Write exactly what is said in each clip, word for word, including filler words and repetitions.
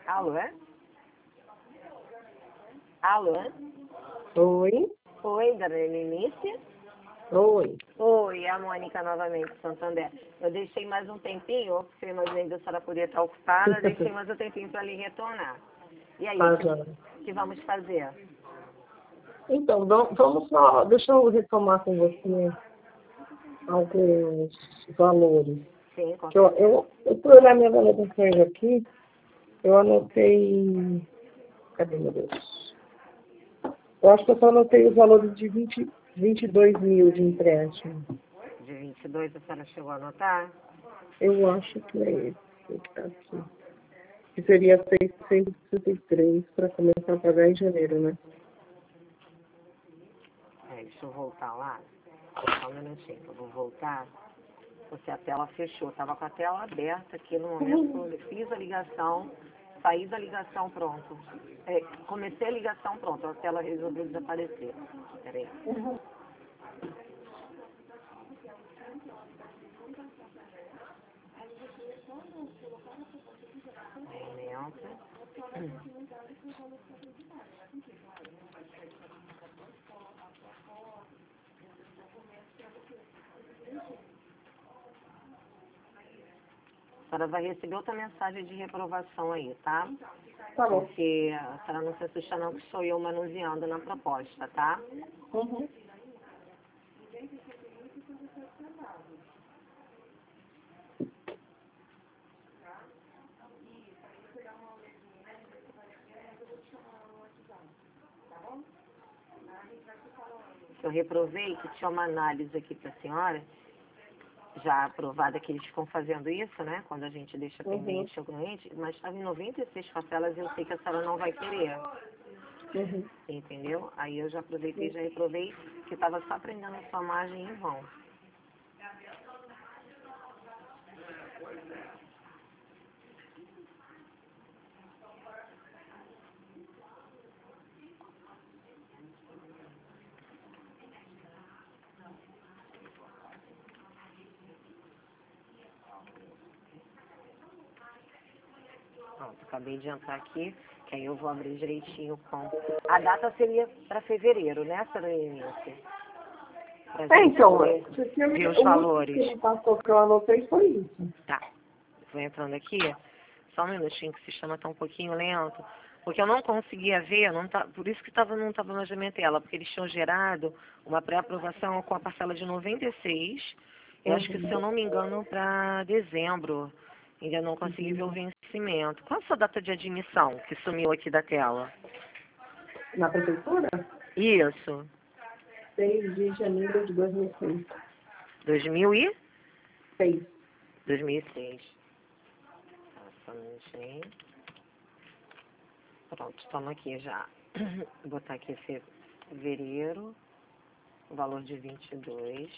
Alô, é? Alô? Oi. Oi, dona Lenice? Oi. Oi, é a Mônica novamente, Santander. Eu deixei mais um tempinho, porque eu imaginei que a senhora podia estar ocupada, deixei mais um tempinho para lhe retornar. E aí, Tá, o Jana. que, que vamos fazer? Então, vam- vamos só, deixa eu retomar com você alguns valores. Sim, com Que Eu, certeza. eu, eu por olhar minhas anotações aqui, eu anotei. Cadê, meu Deus? Eu acho que eu só anotei os valores de vinte, vinte e dois mil de empréstimo. De vinte e dois a senhora chegou a anotar? Eu acho que é esse que está aqui. Que seria seiscentos e sessenta e três para começar a pagar em janeiro, né? É, deixa eu voltar lá. Só um minutinho, eu vou voltar. Porque a tela fechou. Estava com a tela aberta aqui no momento que eu fiz a ligação, saí da ligação, pronto. É, comecei a ligação, pronto. A tela resolveu desaparecer. Peraí. Momento. A senhora vai receber outra mensagem de reprovação aí, tá? Tá bom. Porque a senhora não se assusta não que sou eu manuseando na proposta, tá? Uhum. Eu reprovei que tinha uma análise aqui para a senhora, já aprovada que eles ficam fazendo isso, né? Quando a gente deixa Uhum. pendente o cliente, mas estava em noventa e seis parcelas e eu sei que a senhora não vai querer, Uhum. entendeu? Aí eu já aproveitei e já reprovei que estava só prendendo a sua margem em vão. Pronto, acabei de entrar aqui, que aí eu vou abrir direitinho com... A data seria para fevereiro, né, senhora Eunice? Pra É, gente então, poder você tinha me- ver os o último valores. que me passou que eu anotei foi isso. Tá, vou entrando aqui, só um minutinho que o sistema está um pouquinho lento, porque eu não conseguia ver, não tá, por isso que tava, não estava mais na minha tela, porque eles tinham gerado uma pré-aprovação com a parcela de noventa e seis, eu acho que, se eu não me engano, para dezembro. Ainda não consegui ver o vencimento. Qual a sua data de admissão que sumiu aqui da tela? Na prefeitura? Isso, seis de janeiro de dois mil e seis. dois mil e? seis. dois mil e seis. Tá, só um minutinho. Pronto, toma aqui já. Vou botar aqui fevereiro, o valor de vinte e dois.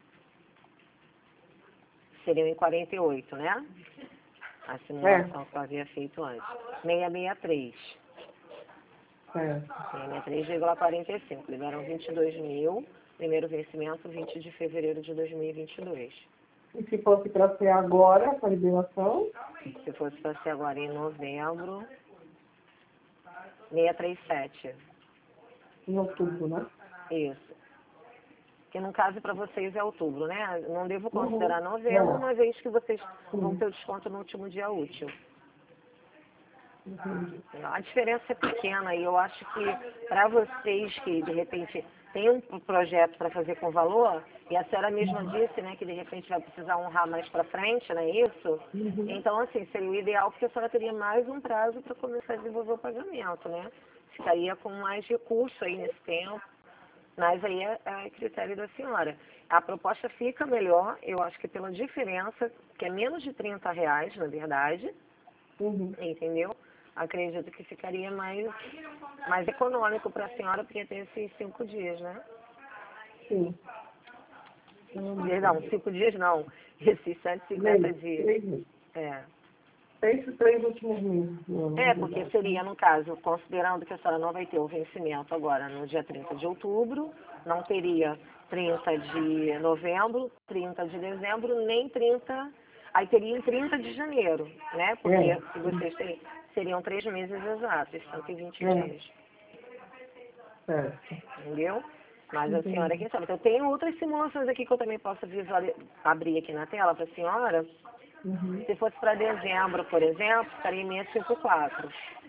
Seriam em quarenta e oito, né? A simulação que eu havia feito antes. seiscentos e sessenta e três. É. seiscentos e sessenta e três vírgula quarenta e cinco. Liberam vinte e dois mil. Primeiro vencimento, vinte de fevereiro de dois mil e vinte e dois. E se fosse para ser agora, essa liberação? Se fosse para ser agora em novembro, seiscentos e trinta e sete. Em outubro, né? Isso. Que no caso para vocês é outubro, né? Não devo considerar Uhum. novembro, Não. uma vez que vocês vão Sim. ter o desconto no último dia útil. Entendi. A diferença é pequena e eu acho que para vocês que de repente tem um projeto para fazer com valor, e a senhora mesma disse, né, que de repente vai precisar honrar mais para frente, não é isso? Uhum. Então, assim, seria o ideal porque a senhora teria mais um prazo para começar a desenvolver o pagamento, né? Ficaria com mais recurso aí nesse tempo, mas aí é, é critério da senhora. A proposta fica melhor, eu acho que pela diferença, que é menos de trinta reais, na verdade, Uhum. entendeu? Acredito que ficaria mais, mais econômico para a senhora, porque tem esses cinco dias, né? Sim. Perdão, cinco dias não, esses cento e cinquenta Meses. dias. Três meses. É. Esses três últimos meses do ano, na É, porque verdade. seria, no caso, considerando que a senhora não vai ter o vencimento agora no dia trinta de outubro, não teria trinta de novembro, trinta de dezembro, nem trinta, aí teria em trinta de janeiro, né? Porque É. se vocês têm, seriam três meses exatos, cento e vinte É. dias. Certo. Entendeu? Mas a Entendi. senhora quem sabe. Então, eu tenho outras simulações aqui que eu também posso visualizar, abrir aqui na tela para a senhora. Uhum. Se fosse para dezembro, por exemplo, estaria em seiscentos e cinquenta e quatro.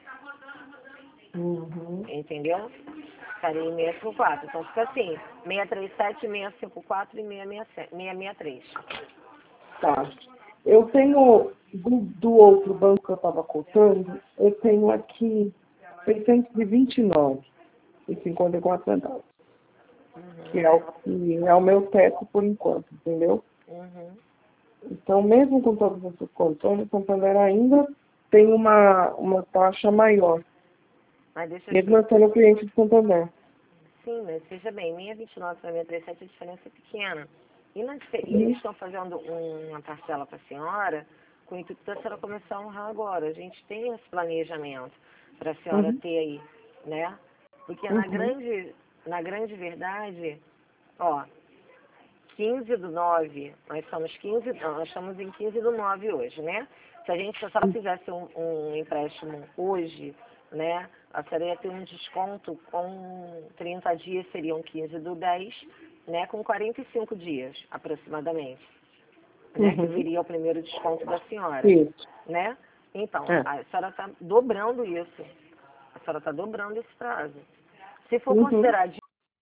Uhum. Entendeu? Estaria em seiscentos e cinquenta e quatro. Então fica assim, seiscentos e trinta e sete, seiscentos e cinquenta e quatro e seiscentos e sessenta e três. Tá. Eu tenho, do, do outro banco que eu estava cotando, eu tenho aqui seiscentos e vinte e nove e cinquenta e quatro centavos. Que é o que é o meu teto por enquanto, entendeu? Uhum. Então, mesmo com todas essas condições, o Santander ainda tem uma, uma taxa maior, Mas deixa eu mesmo eu sendo cliente de Santander. Sim, mas veja bem, seiscentos e vinte e nove para seiscentos e trinta e sete a diferença é pequena. E, na, dife- e Uhum. eles estão fazendo um- uma parcela para a senhora, com o intuito da senhora começar a honrar agora. A gente tem esse planejamento para a senhora Uhum. ter aí, né? Porque na Uhum. grande, na grande verdade, ó, quinze do nove, nós somos quinze, não, nós estamos em quinze do nove hoje, né? Se a gente, se a senhora fizesse um, um empréstimo hoje, né, a senhora ia ter um desconto com trinta dias, seriam quinze do dez, né, com quarenta e cinco dias, aproximadamente, né, que Uhum. viria o primeiro desconto da senhora, Isso. né? Então, É. a senhora está dobrando isso, a senhora está dobrando esse prazo. Se for Uhum. considerar de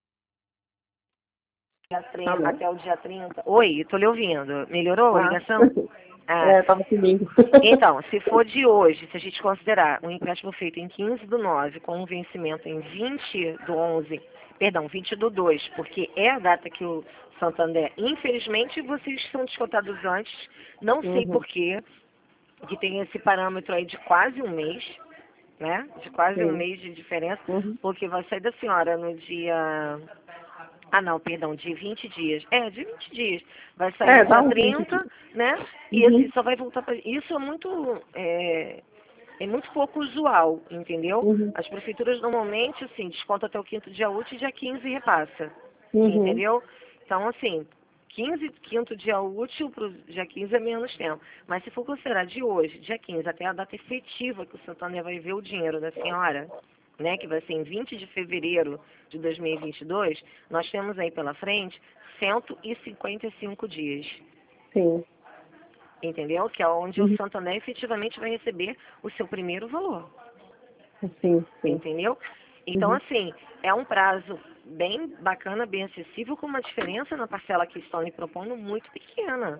dia Tá trinta, bom. até o dia trinta. Oi, tô lhe ouvindo. Melhorou a Ah. ligação? Ah, É, tava subindo. então, se for de hoje, se a gente considerar um empréstimo feito em quinze do nove com um vencimento em vinte do onze, perdão, vinte do dois, porque é a data que o Santander, infelizmente, vocês são descontados antes, não sei Uhum. porquê, que tem esse parâmetro aí de quase um mês, né? De quase um Sim. mês de diferença, Uhum. porque vai sair da senhora no dia ah, não, perdão, de vinte dias. É, de vinte dias. Vai sair É, no dá dia uns vinte trinta, aqui. né? E assim, Uhum. só vai voltar para. Isso é muito. É, é muito pouco usual, entendeu? Uhum. As prefeituras normalmente, assim, descontam até o quinto dia útil e dia quinze repassa. Uhum. Entendeu? Então, assim, quinze, quinto dia útil para o dia quinze é menos tempo. Mas se for considerar de hoje, dia quinze, até a data efetiva que o Santander vai ver o dinheiro da senhora, né, que vai ser em vinte de fevereiro de dois mil e vinte e dois, nós temos aí pela frente cento e cinquenta e cinco dias, Sim. entendeu? Que é onde o Uhum. Santander efetivamente vai receber o seu primeiro valor, Sim, sim. entendeu? Então, Uhum. assim, é um prazo bem bacana, bem acessível, com uma diferença na parcela que estão lhe propondo muito pequena.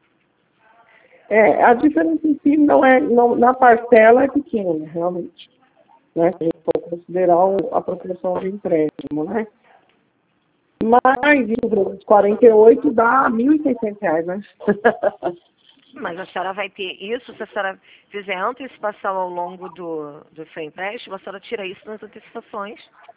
É, a diferença em si não é, não, na parcela é pequena, realmente. Né? Se a gente for considerar o- a proporção de empréstimo, né? Mas isso, os quarenta e oito dá mil e seiscentos reais, né? Mas a senhora vai ter isso, se a senhora fizer antecipação ao longo do, do seu empréstimo, a senhora tira isso nas antecipações.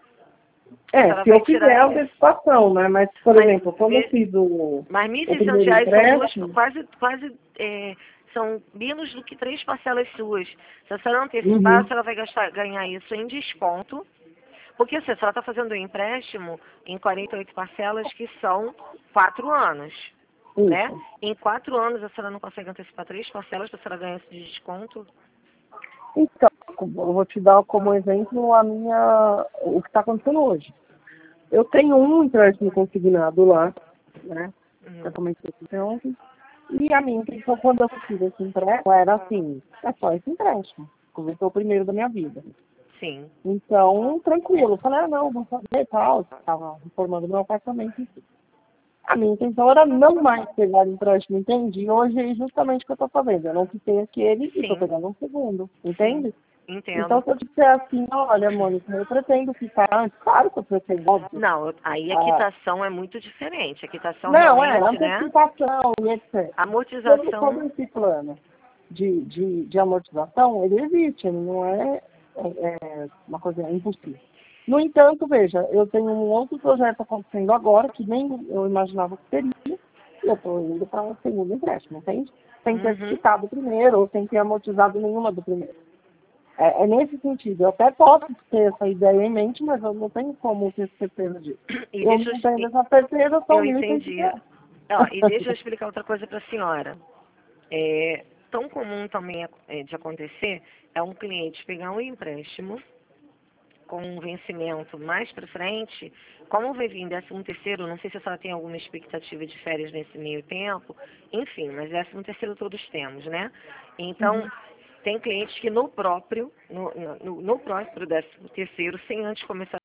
A É, senhora se eu vai fizer tirar a isso. antecipação, né? Mas, por Mas, exemplo, quando eu vê- fiz o, mas mil e o seiscentos primeiro reais são duas, empréstimo, quase, quase, é, são menos do que três parcelas suas. Se a senhora antecipar, a uhum, senhora vai gastar, ganhar isso em desconto. Porque assim, a senhora está fazendo um empréstimo em quarenta e oito parcelas que são quatro anos. Né? isso. Em quatro anos a senhora não consegue antecipar três parcelas para a senhora ganhar esse desconto? Então, eu vou te dar como exemplo a minha, o que está acontecendo hoje. Eu tenho um empréstimo consignado lá, né? Uhum. Eu comentei com você ontem. E a minha intenção, quando eu fiz esse empréstimo, era assim, é só esse empréstimo. Começou o primeiro da minha vida. Sim. Então, tranquilo. Eu falei, ah, não, vou fazer e tal. Estava reformando meu apartamento. Enfim. A minha intenção era não mais pegar empréstimo, entende? E hoje é justamente o que eu estou fazendo. Eu não quitei aquele e estou Sim. pegando um segundo, Sim. entende? Então, Entendo. se eu disser assim, olha, Mônica, eu pretendo ficar antes, claro que eu pretendo, óbvio. Não, aí a Ah, quitação é muito diferente. A quitação não, é, realmente, né? antecipação e etcétera. Todo, todo Amortização. esse plano de, de, de amortização, ele existe, ele não é, é, é uma coisa impossível. No entanto, veja, eu tenho um outro projeto acontecendo agora, que nem eu imaginava que teria, e eu estou indo para o segundo empréstimo, entende? Sem ter Uhum. quitado o primeiro, ou sem ter amortizado nenhuma do primeiro. É, é nesse sentido. Eu até posso ter essa ideia em mente, mas eu não tenho como ter certeza disso. E Eu deixa não eu, tenho e- essa certeza, são eu mil e seiscentos entendi. reais. Ó, e deixa eu explicar outra coisa para a senhora. É, tão comum também é, de acontecer é um cliente pegar um empréstimo com um vencimento mais para frente, como vai vir décimo terceiro, não sei se a senhora tem alguma expectativa de férias nesse meio tempo, enfim, mas décimo terceiro todos temos, né? Então, Uhum. tem clientes que no próprio, no, no, no próprio décimo terceiro, sem antes começar.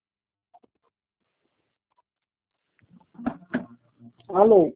Alô?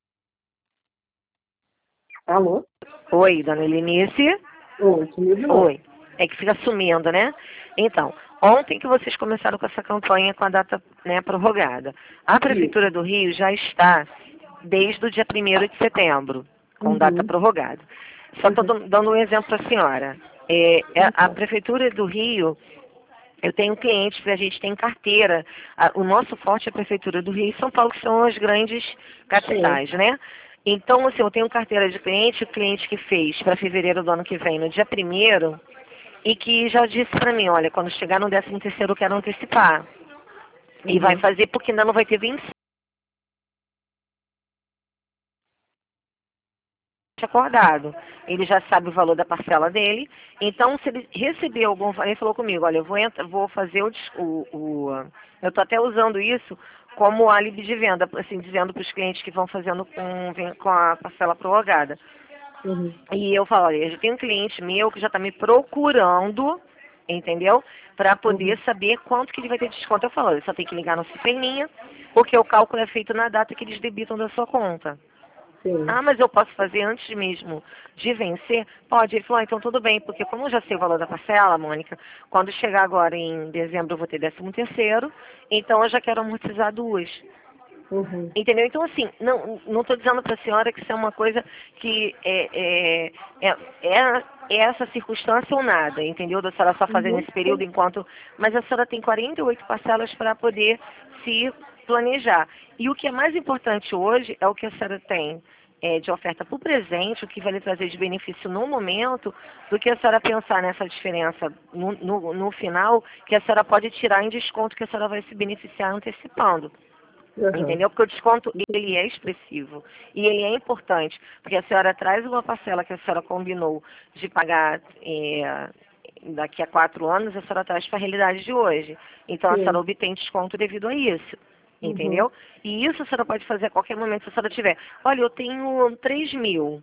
Alô? Oi, dona Helenice. Oi, sumiu de novo. Oi. É que fica sumindo, né? Então, ontem que vocês começaram com essa campanha com a data, né, prorrogada. A Prefeitura Isso. do Rio já está desde o dia primeiro de setembro, com data Uhum. prorrogada. Só estou Uhum. dando um exemplo para a senhora. É, é, a Então. Prefeitura do Rio, eu tenho clientes que a gente tem carteira. A- o nosso forte é a Prefeitura do Rio e São Paulo, que são as grandes Sim. capitais, né? Então, assim, eu tenho carteira de cliente, o cliente que fez para fevereiro do ano que vem, no dia primeiro, e que já disse para mim, olha, quando chegar no décimo terceiro eu quero antecipar. E vai Uhum. fazer porque ainda não vai ter vinte acordado. Ele já sabe o valor da parcela dele. Então, se ele receber algum... Ele falou comigo, olha, eu vou, entrar, vou fazer o, des- o, o... Eu estou até usando isso como álibi de venda, assim, dizendo para os clientes que vão fazendo com, com a parcela prorrogada. Uhum. E eu falo, olha, eu já tenho um cliente meu que já está me procurando, entendeu? Para poder Uhum. saber quanto que ele vai ter de desconto. Eu falo, ele só tem que ligar no Ciperninha, porque o cálculo é feito na data que eles debitam da sua conta. Sim. Ah, mas eu posso fazer antes mesmo de vencer? Pode. Ele falou, ah, então tudo bem, porque como eu já sei o valor da parcela, Mônica, quando chegar agora em dezembro eu vou ter décimo terceiro, então eu já quero amortizar duas. Uhum. Entendeu? Então, assim, não não estou dizendo para a senhora que isso é uma coisa que é, é, é, é, é essa circunstância ou nada, entendeu? Da senhora só fazer Uhum. nesse período Sim. enquanto... Mas a senhora tem quarenta e oito parcelas para poder se planejar. E o que é mais importante hoje é o que a senhora tem é, de oferta para o presente, o que vai lhe trazer de benefício no momento, do que a senhora pensar nessa diferença no, no, no final, que a senhora pode tirar em desconto, que a senhora vai se beneficiar antecipando. Uhum. Entendeu? Porque o desconto, ele é expressivo. E ele é importante. Porque a senhora traz uma parcela que a senhora combinou de pagar é, daqui a quatro anos, a senhora traz para a realidade de hoje. Então, a senhora Sim. obtém desconto devido a isso. Uhum. Entendeu? E isso a senhora pode fazer a qualquer momento, se a senhora tiver. Olha, eu tenho três mil.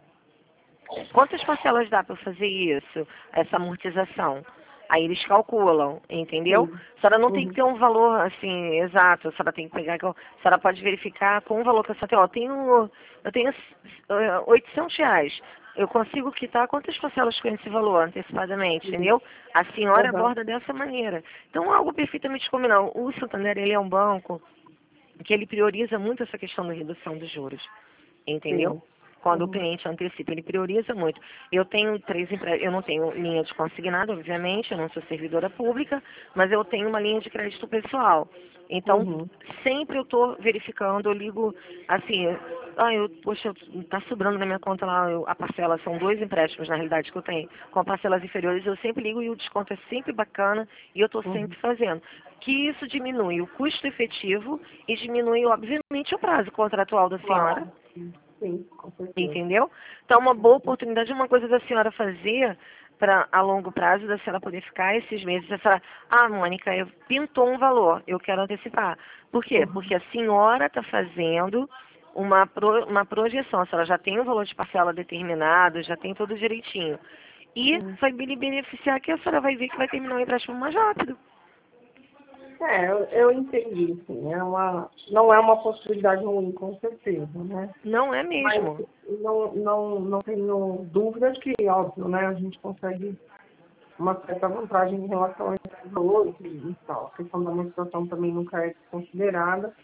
Quantas parcelas dá para fazer isso, essa amortização? Aí eles calculam, entendeu? Sim. A senhora não tem que Uhum. ter um valor assim exato, a senhora tem que pegar, a senhora pode verificar com o valor que a senhora tem. Ó, eu tenho, eu tenho eh, oitocentos reais. Eu consigo quitar quantas parcelas com esse valor antecipadamente, Sim. entendeu? A senhora Uhum. aborda dessa maneira. Então, algo perfeitamente combinado. O Santander, ele é um banco que ele prioriza muito essa questão da redução dos juros, entendeu? Sim. Quando o Uhum. cliente antecipa, ele prioriza muito. Eu tenho três empre... eu não tenho linha de consignado, obviamente, eu não sou servidora pública, mas eu tenho uma linha de crédito pessoal. Então, Uhum. sempre eu estou verificando, eu ligo assim, ah, eu, poxa, está sobrando na minha conta lá eu- a parcela, são dois empréstimos na realidade que eu tenho, com parcelas inferiores, eu sempre ligo e o desconto é sempre bacana e eu estou sempre Uhum. fazendo. Que isso diminui o custo efetivo e diminui, obviamente, o prazo contratual da senhora. Claro. Sim. Sim, com certeza. Entendeu? Então, uma boa oportunidade, uma coisa da senhora fazer para a longo prazo, da senhora poder ficar esses meses. A senhora, ah, Mônica, eu pintou um valor, eu quero antecipar. Por quê? Uhum. Porque a senhora está fazendo uma, pro, uma projeção, a senhora já tem o valor de parcela determinado, já tem tudo direitinho. E Sim. vai lhe beneficiar que a senhora vai ver que vai terminar o empréstimo mais rápido. É, eu, eu entendi, sim. É uma, não é uma possibilidade ruim, com certeza, né? Não é Mas mesmo. não, não, não tenho dúvidas que, óbvio, né, a gente consegue uma certa vantagem em relação a esses valores e, e tal. A questão da menstruação também nunca é desconsiderada.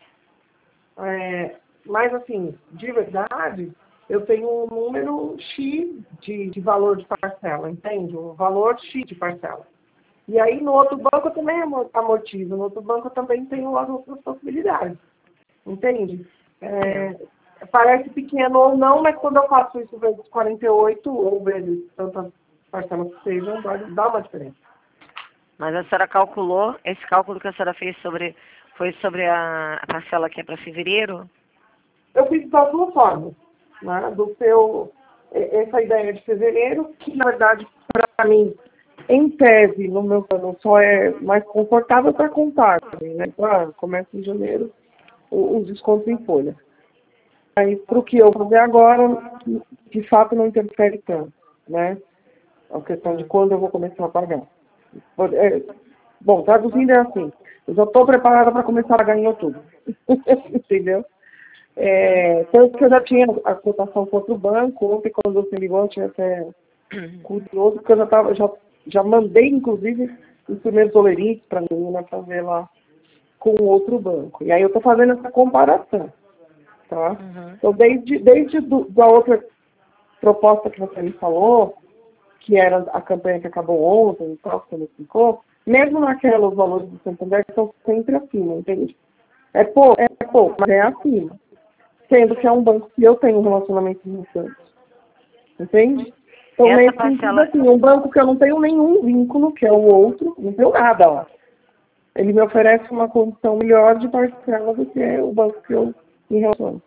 É, mas, assim, de verdade, eu tenho um número X de, de valor de parcela, entende? Um valor X de parcela. E aí, no outro banco, eu também amo- amortizo. No outro banco, eu também tenho as outras possibilidades. Entende? Entendo. É, parece pequeno ou não, mas quando eu faço isso vezes quarenta e oito ou vezes tantas parcelas que sejam, dá dá uma diferença. Mas a senhora calculou, esse cálculo que a senhora fez sobre, foi sobre a, a parcela que é para fevereiro? Eu fiz das duas formas. Né? Do seu, essa ideia de fevereiro, que na verdade, para mim, em tese, no meu plano, só é mais confortável para contar, né? Ah, começa em janeiro, os descontos em folha. Mas para o que eu vou fazer agora, de fato não interfere tanto, né? A questão de quando eu vou começar a pagar. É, bom, traduzindo é assim, eu já estou preparada para começar a pagar em outubro. Entendeu? É, tanto que eu já tinha a cotação contra o banco, ontem quando você ligou, eu tinha até curioso, porque eu já, tava, já, já mandei, inclusive, os primeiros doleritos para a menina fazer lá com outro banco. E aí eu estou fazendo essa comparação. Tá? Uhum. Então, desde, desde do, da outra proposta que você me falou, que era a campanha que acabou ontem, e tal, que você me explicou, mesmo naquela, os valores do Santander são sempre acima, entende? É pouco, é pouco, mas é acima. Sendo que é um banco que eu tenho um relacionamento com Santos. Entende? Então, Essa nesse parcela... sentido, assim, um banco que eu não tenho nenhum vínculo, que é o outro, não tenho nada, ó. Ele me oferece uma condição melhor de parcela do que é o banco que eu me relaciono.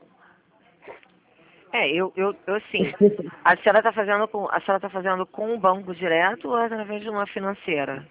É, eu, eu, eu assim, a senhora está fazendo com a senhora tá fazendo com o banco direto ou através de uma financeira?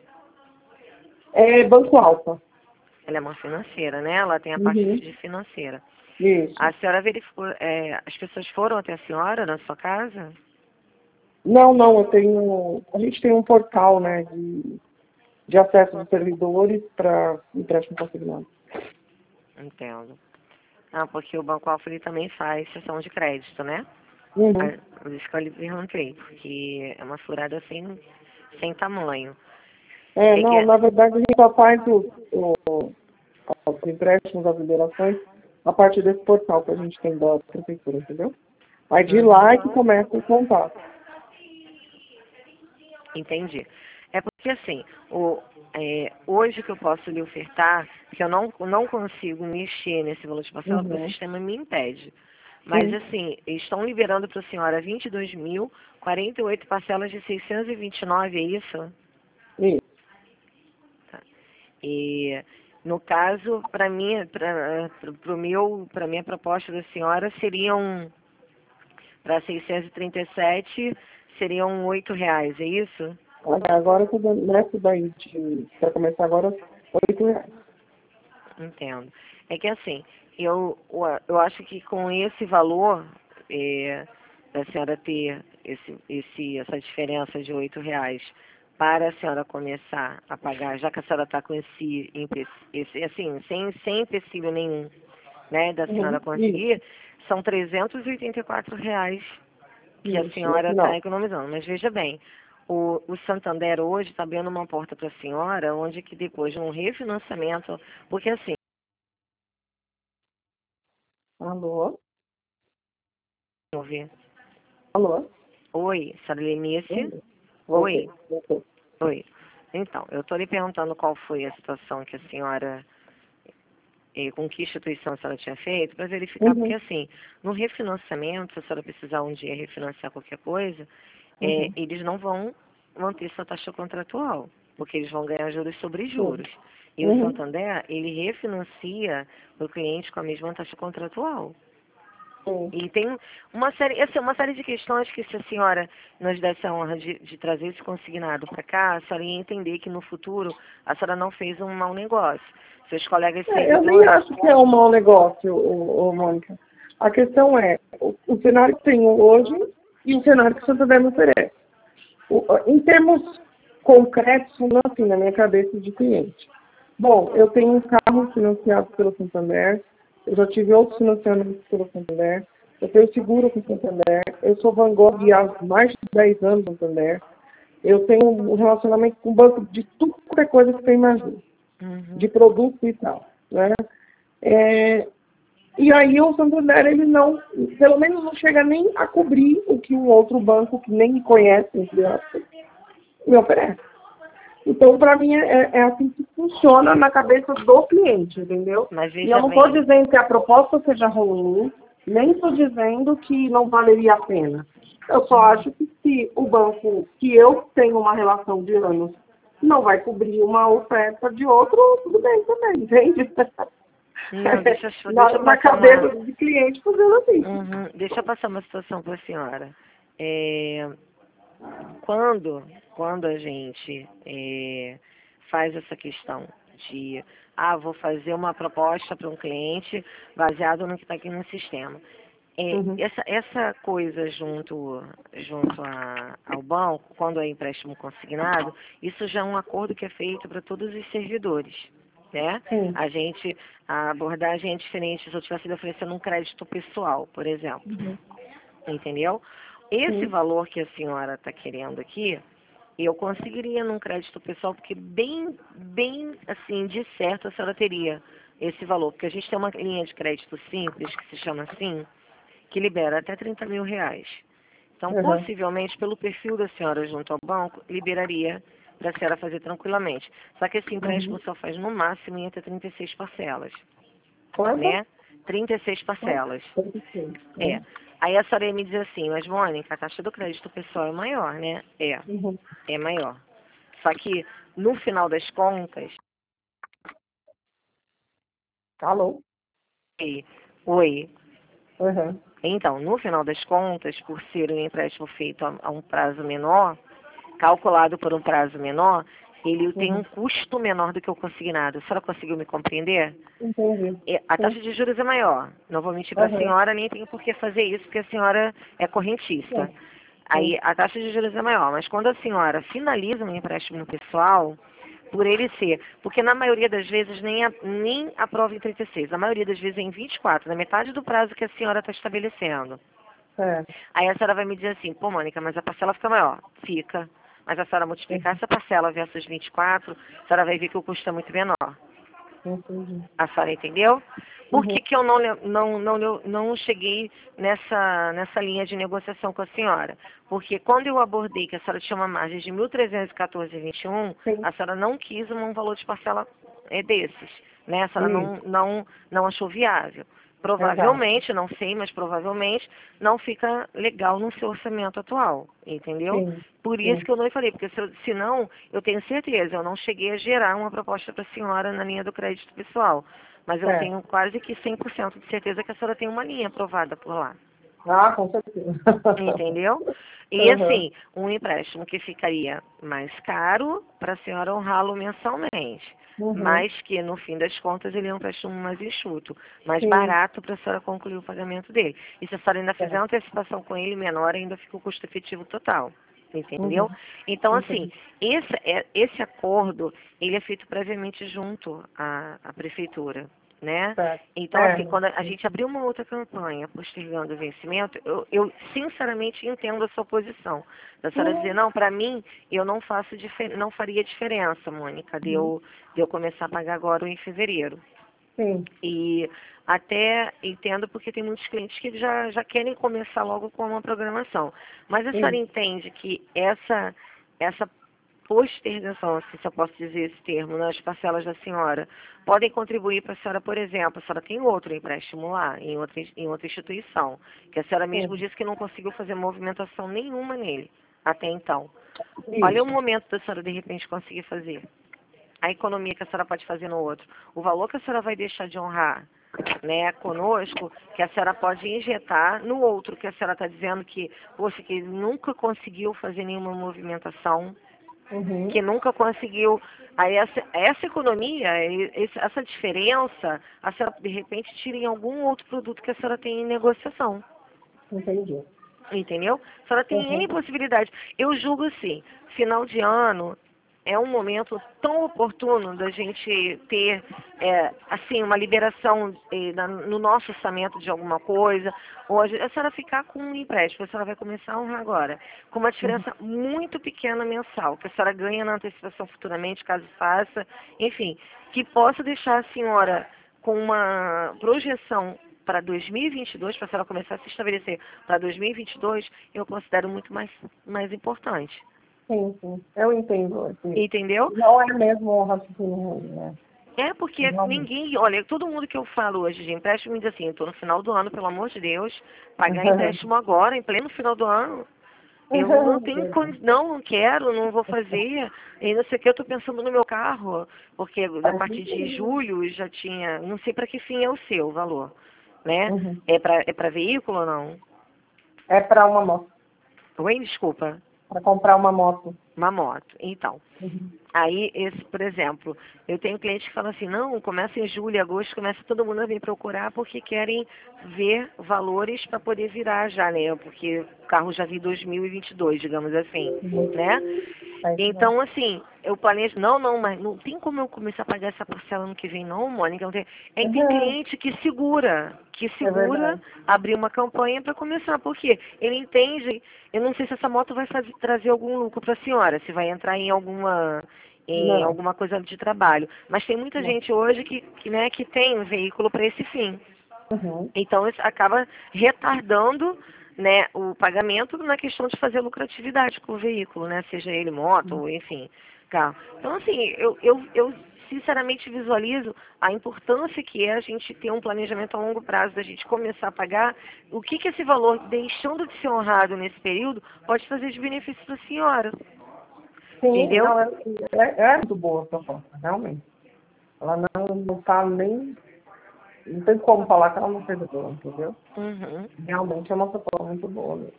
É Banco Alfa. Ela é uma financeira, né? Ela tem a parte Uhum. de financeira. Isso. A senhora verificou, é, as pessoas foram até a senhora na sua casa? Não, não, eu tenho. A gente tem um portal, né, de, de acesso dos servidores para empréstimo consignado. Entendo. Ah, porque o Banco Alfa ele também faz sessão de crédito, né? Uhum. Ah, por isso que eu lhe perguntei, porque é uma furada sem, sem tamanho. É, É não, que, na verdade a gente só faz os, os, os empréstimos, as liberações, a partir desse portal que a gente tem da prefeitura, entendeu? Aí de lá é que começa o contato. entendi. É porque assim, o, é, hoje que eu posso lhe ofertar, que eu não, não consigo mexer nesse valor de parcela, porque o Uhum. sistema me impede. Mas Uhum. assim, estão liberando para a senhora vinte e dois mil, quarenta e oito parcelas de seiscentos e vinte e nove, é isso? Isso. Tá. E no caso, para mim, para o meu, para minha proposta da senhora seriam para seiscentos e trinta e sete seriam oito reais, é isso? Olha, agora eu tô dando, nessa daí, para começar agora, oito reais. Entendo. É que assim, eu, eu acho que com esse valor, é, da senhora ter esse, esse, essa diferença de oito reais para a senhora começar a pagar, já que a senhora está com esse, empe- esse, assim, sem, sem empecilho nenhum, né, da senhora Uhum. Isso, conseguir, são trezentos e oitenta e quatro reais que a isso, no senhora está final. economizando. Mas veja bem, o, o Santander hoje está abrindo uma porta para a senhora, onde que depois de um refinanciamento, porque assim, Alô? ouvir. Alô? Oi, senhora Lenice. Voltei. Oi, Voltei. oi. Então, eu estou lhe perguntando qual foi a situação que a senhora, eh, com que instituição a senhora tinha feito, para verificar, porque Uhum. assim, no refinanciamento, se a senhora precisar um dia refinanciar qualquer coisa, eh, Uhum. eles não vão manter sua taxa contratual, porque eles vão ganhar juros sobre Sim. juros. E o Uhum. Santander, ele refinancia o cliente com a mesma taxa contratual. Sim. E tem uma série, assim, uma série de questões que se a senhora nos desse a honra de, de trazer esse consignado para cá, a senhora ia entender que no futuro a senhora não fez um mau negócio. Seus colegas É, eu nem servidores... acho que é um mau negócio, ô, ô, Mônica. A questão é o, o cenário que tem hoje e o cenário que o Santander me oferece. O, em termos concretos, assim, na minha cabeça de cliente. Bom, eu tenho um carro financiado pelo Santander, eu já tive outros financiamentos pelo Santander, eu tenho seguro com o Santander, eu sou Van Gogh há mais de dez anos no Santander, eu tenho um relacionamento com o banco de tudo qualquer coisa que você imagina, Uhum. de produto e tal, né? É, e aí o Santander, ele não, pelo menos não chega nem a cobrir o que um outro banco que nem me conhece, entre aspas, me oferece. Então, para mim, é, é assim que funciona na cabeça do cliente, entendeu? Mas E eu veja não estou bem, dizendo que a proposta seja ruim, nem estou dizendo que não valeria a pena. Eu só acho que se o banco, que eu tenho uma relação de anos, não vai cobrir uma oferta de outro, tudo bem também, entende? não, deixa, eu- na, deixa eu na passar uma... cabeça de cliente, fazendo assim. Uhum. Deixa eu passar uma situação para a senhora. é, quando, quando a gente é, faz essa questão de, ah, vou fazer uma proposta para um cliente baseado no que está aqui no sistema. É, Uhum. essa, essa coisa junto, junto a, ao banco, quando é empréstimo consignado, isso já é um acordo que é feito para todos os servidores, né? Sim. A gente, a abordagem é diferente se eu estivesse oferecendo um crédito pessoal, por exemplo, Uhum. entendeu? Esse Sim. valor que a senhora está querendo aqui, eu conseguiria num crédito pessoal, porque bem, bem, assim, de certo a senhora teria esse valor, porque a gente tem uma linha de crédito simples, que se chama assim, que libera até trinta mil reais. Então, Uhum. possivelmente, pelo perfil da senhora junto ao banco, liberaria para a senhora fazer tranquilamente. Só que esse empréstimo Uhum. só faz no máximo em até trinta e seis parcelas, Quanto? né? trinta e seis parcelas. trinta e seis, É. né? Aí a senhora ia me dizer assim, mas Mônica, a taxa do crédito pessoal é maior, né? É, Uhum. é maior. Só que, no final das contas, Alô? oi, oi, Uhum. então, no final das contas, por ser um empréstimo feito a, a um prazo menor, calculado por um prazo menor, ele tem um Uhum. custo menor do que o consignado. A senhora conseguiu me compreender? Entendi. É, a Sim. taxa de juros é maior. Não vou mentir para a Uhum. senhora, nem tenho por que fazer isso, porque a senhora é Sim. correntista. Sim. Aí a taxa de juros é maior. Mas quando a senhora finaliza um empréstimo pessoal, por ele ser, porque na maioria das vezes nem, a, nem aprova em trinta e seis, a maioria das vezes é em vinte e quatro, na metade do prazo que a senhora está estabelecendo. É. Aí a senhora vai me dizer assim, pô, Mônica, mas a parcela fica maior. Fica. Mas a senhora multiplicar Uhum. essa parcela versus vinte e quatro, a senhora vai ver que o custo é muito menor. Entendi. A senhora entendeu? Por Uhum. que, que eu não, não, não, não cheguei nessa, nessa linha de negociação com a senhora? Porque quando eu abordei que a senhora tinha uma margem de mil trezentos e quatorze vírgula vinte e um, Sim. a senhora não quis um valor de parcela é, desses. Né? A senhora não, Isso. não, não achou viável. Exato. Provavelmente, não sei, mas provavelmente não fica legal no seu orçamento atual, entendeu? Sim. Por isso Sim. que eu não falei, porque se eu- senão eu tenho certeza, eu não cheguei a gerar uma proposta para a senhora na linha do crédito pessoal. Mas eu É. tenho quase que cem por cento de certeza que a senhora tem uma linha aprovada por lá. Ah, com certeza. Entendeu? E Uhum. assim, um empréstimo que ficaria mais caro para a senhora honrá-lo mensalmente. Uhum. Mas que, no fim das contas, ele é um empréstimo mais enxuto, mais Sim. barato para a senhora concluir o pagamento dele. E se a senhora ainda fizer É. uma antecipação com ele menor, ainda fica o custo efetivo total. Entendeu? Uhum. Então, assim, Entendi. esse, é- esse acordo, ele é feito previamente junto à, à prefeitura, né? Certo. Então, É. assim, quando a gente abrir uma outra campanha postergando o vencimento, eu, eu sinceramente entendo a sua posição. Da senhora dizer, Uhum. não, para mim, eu não faço difer- não faria diferença, Mônica, de Uhum. eu, de eu começar a pagar agora ou em fevereiro. Sim. E até entendo porque tem muitos clientes que já, já querem começar logo com uma programação. Mas a senhora Sim. entende que essa, essa postergação, assim, se eu posso dizer esse termo, nas parcelas da senhora, podem contribuir para a senhora, por exemplo, a senhora tem outro empréstimo lá, em outra, em outra instituição, que a senhora mesmo Sim. disse que não conseguiu fazer movimentação nenhuma nele, até então. Olha o Isso. momento da senhora, de repente, conseguir fazer. A economia que a senhora pode fazer no outro. O valor que a senhora vai deixar de honrar, né, conosco, que a senhora pode injetar no outro, que a senhora está dizendo que, poxa, que nunca conseguiu fazer nenhuma movimentação, Uhum. que nunca conseguiu. Aí essa, essa economia, e- esse- essa diferença, a senhora de repente tira em algum outro produto que a senhora tem em negociação. Entendi. Entendeu? A senhora tem Uhum. N possibilidades. Eu julgo assim, final de ano é um momento tão oportuno da gente ter, é, assim, uma liberação eh, na- no nosso orçamento de alguma coisa. Hoje, a senhora ficar com um empréstimo, a senhora vai começar a honrar agora, com uma Uhum. diferença muito pequena mensal, que a senhora ganha na antecipação futuramente, caso faça, enfim, que possa deixar a senhora com uma projeção para dois mil e vinte e dois, para a senhora começar a se estabelecer para dois mil e vinte e dois, eu considero muito mais, mais importante. Sim, sim. Eu entendo. Assim, Entendeu? não é mesmo um raciocínio ruim, né? É porque Realmente. ninguém, olha, todo mundo que eu falo hoje de empréstimo me diz assim, estou no final do ano, pelo amor de Deus, pagar empréstimo agora, em pleno final do ano. Eu não tenho Verdade. condição, não, não quero, não vou fazer. E não sei o que, eu estou pensando no meu carro, porque a Faz partir de sentido. julho já tinha, não sei para que fim é o seu o valor, né? Uhum. É para é para veículo ou não? É para uma moto. Oi, desculpa. Para comprar uma moto. Uma moto. Então, Uhum. aí, esse, por exemplo, eu tenho clientes que falam assim, não, começa em julho, agosto, começa todo mundo a vir procurar porque querem ver valores para poder virar já, né? Porque o carro já vi dois mil e vinte e dois, digamos assim, Uhum. né? Aí, né? Então, assim, eu planejo, não, não, mas não tem como eu começar a pagar essa parcela ano que vem, não, Mônica. Não tem. Aí tem Uhum. cliente que segura, que É segura verdade. abrir uma campanha para começar, porque ele entende, eu não sei se essa moto vai fazer, trazer algum lucro para a senhora, se vai entrar em alguma em Não, alguma coisa de trabalho. Mas tem muita não. gente hoje que, que, né, que tem um veículo para esse fim. Uhum. Então, isso acaba retardando, né, o pagamento na questão de fazer lucratividade com o veículo, né, seja ele moto ou, enfim, carro. Então, assim, eu, eu, eu sinceramente visualizo a importância que é a gente ter um planejamento a longo prazo, da gente começar a pagar, o que, que esse valor, deixando de ser honrado nesse período, pode fazer de benefício para a senhora. Sim, Entendeu? não, é, é, é muito boa a proposta, realmente. Ela não, não tá nem. Não tem como falar que ela não seja boa, entendeu? Uhum. Realmente é uma proposta muito boa mesmo.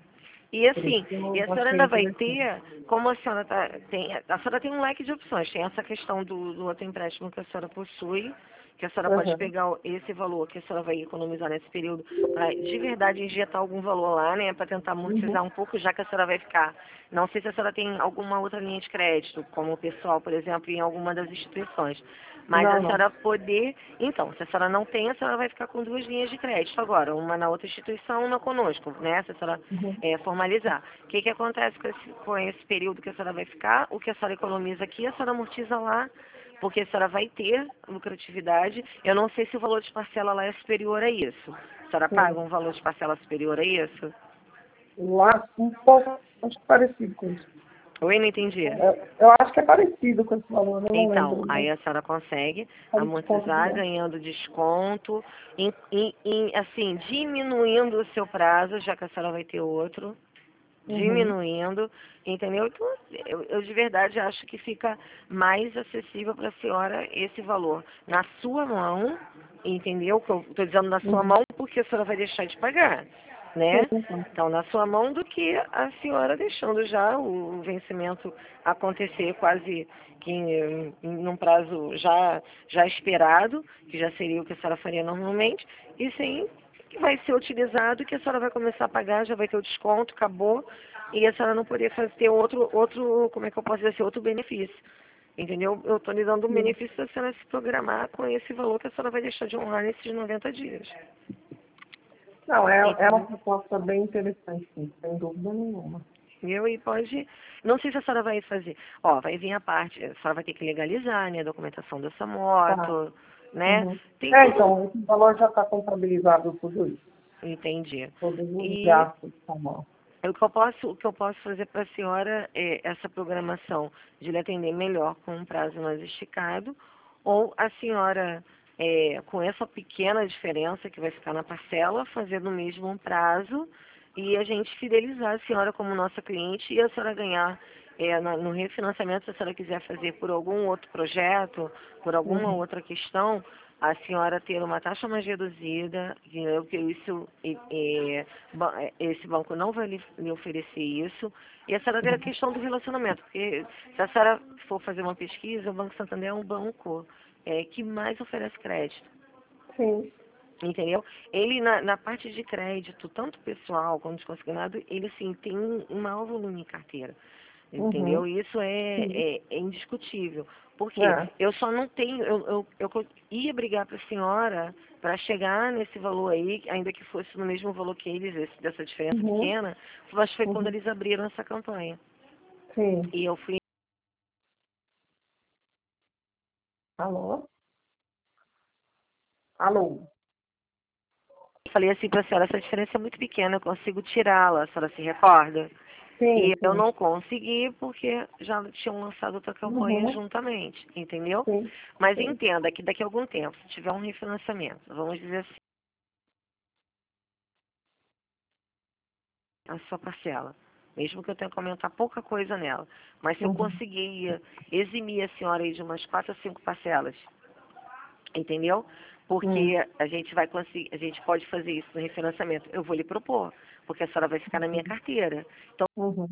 E Por isso assim, que e eu a senhora achei ainda vai interessante. ter, como a senhora tá, tem, a senhora tem um leque de opções, tem essa questão do, do outro empréstimo que a senhora possui, que a senhora pode Uhum. pegar esse valor que a senhora vai economizar nesse período para de verdade injetar algum valor lá, né, para tentar Uhum. amortizar um pouco, já que a senhora vai ficar. Não sei se a senhora tem alguma outra linha de crédito, como o pessoal, por exemplo, em alguma das instituições. Mas a Não, não. senhora poder. Então, se a senhora não tem, a senhora vai ficar com duas linhas de crédito agora, uma na outra instituição, uma conosco, né? Se a senhora Uhum. é, formalizar. O que, que acontece com esse, com esse período que a senhora vai ficar? O que a senhora economiza aqui, a senhora amortiza lá, porque a senhora vai ter lucratividade. Eu não sei se o valor de parcela lá é superior a isso. A senhora Sim. paga um valor de parcela superior a isso? Lá, um pouco, acho que parecido com isso. Oi, não entendi. Eu, eu acho que é parecido com esse valor, eu não Então, lembro, aí mas a senhora consegue faz desconto amortizar direto. ganhando desconto, em, em, em, assim, diminuindo o seu prazo, já que a senhora vai ter outro, Uhum. diminuindo, entendeu? Então, eu, eu de verdade acho que fica mais acessível para a senhora esse valor na sua mão, entendeu? Que eu estou dizendo na sua Uhum. mão porque a senhora vai deixar de pagar, Sim, né? então. Então, na sua mão do que a senhora deixando já o vencimento acontecer quase que em, em num prazo já, já esperado, que já seria o que a senhora faria normalmente, e sim que vai ser utilizado, que a senhora vai começar a pagar, já vai ter o desconto, acabou, e a senhora não poderia fazer ter outro, outro, como é que eu posso dizer assim, outro benefício. Entendeu? Eu estou lhe dando um Sim. benefício da senhora se programar com esse valor que a senhora vai deixar de honrar nesses noventa dias. Não, é, é uma Entendeu? proposta bem interessante, sim, sem dúvida nenhuma. Entendeu? E pode. Não sei se a senhora vai fazer. Ó, vai vir a parte. A senhora vai ter que legalizar, né? A documentação dessa Tá. moto, né? Uhum. Tem É, tudo. então, esse valor já está contabilizado tudo isso. Entendi. Todos os E gastos tá bom. o que eu posso, o que eu posso fazer para a senhora é essa programação de lhe atender melhor com um prazo mais esticado, ou a senhora, é, com essa pequena diferença que vai ficar na parcela, fazer no mesmo um prazo e a gente fidelizar a senhora como nossa cliente e a senhora ganhar é, na- no refinanciamento, se a senhora quiser fazer por algum outro projeto, por alguma Uhum. outra questão, a senhora ter uma taxa mais reduzida, entendeu? Que isso, e- e, ba- é, esse banco não vai lhe, lhe oferecer isso. E a senhora tem a Uhum. questão do relacionamento, porque se a senhora for fazer uma pesquisa, o Banco Santander é um banco é, que mais oferece crédito. Sim. Entendeu? Ele, na, na parte de crédito, tanto pessoal quanto de consignado, ele, assim, tem um um maior volume em carteira. Entendeu? Uhum. E isso é, Sim. é, é indiscutível. Porque É. eu só não tenho, eu, eu, eu co- ia brigar para a senhora para chegar nesse valor aí, ainda que fosse no mesmo valor que eles, esse- dessa diferença Uhum. pequena, mas foi quando Uhum. eles abriram essa campanha. Sim. E eu fui Alô? Alô? falei assim para a senhora, essa diferença é muito pequena, eu consigo tirá-la, a senhora se recorda? E Sim, eu sim. não consegui porque já tinham lançado outra campanha Uhum. juntamente, entendeu? Sim. Mas Sim. entenda que daqui a algum tempo, se tiver um refinanciamento, vamos dizer assim, a sua parcela, mesmo que eu tenha que aumentar pouca coisa nela, mas se eu Uhum. conseguir eximir a senhora aí de umas quatro a cinco parcelas, entendeu? Hum. Porque a gente vai conseguir, a gente pode fazer isso no refinanciamento. Eu vou lhe propor. porque a senhora vai ficar na minha carteira. Então, Uhum.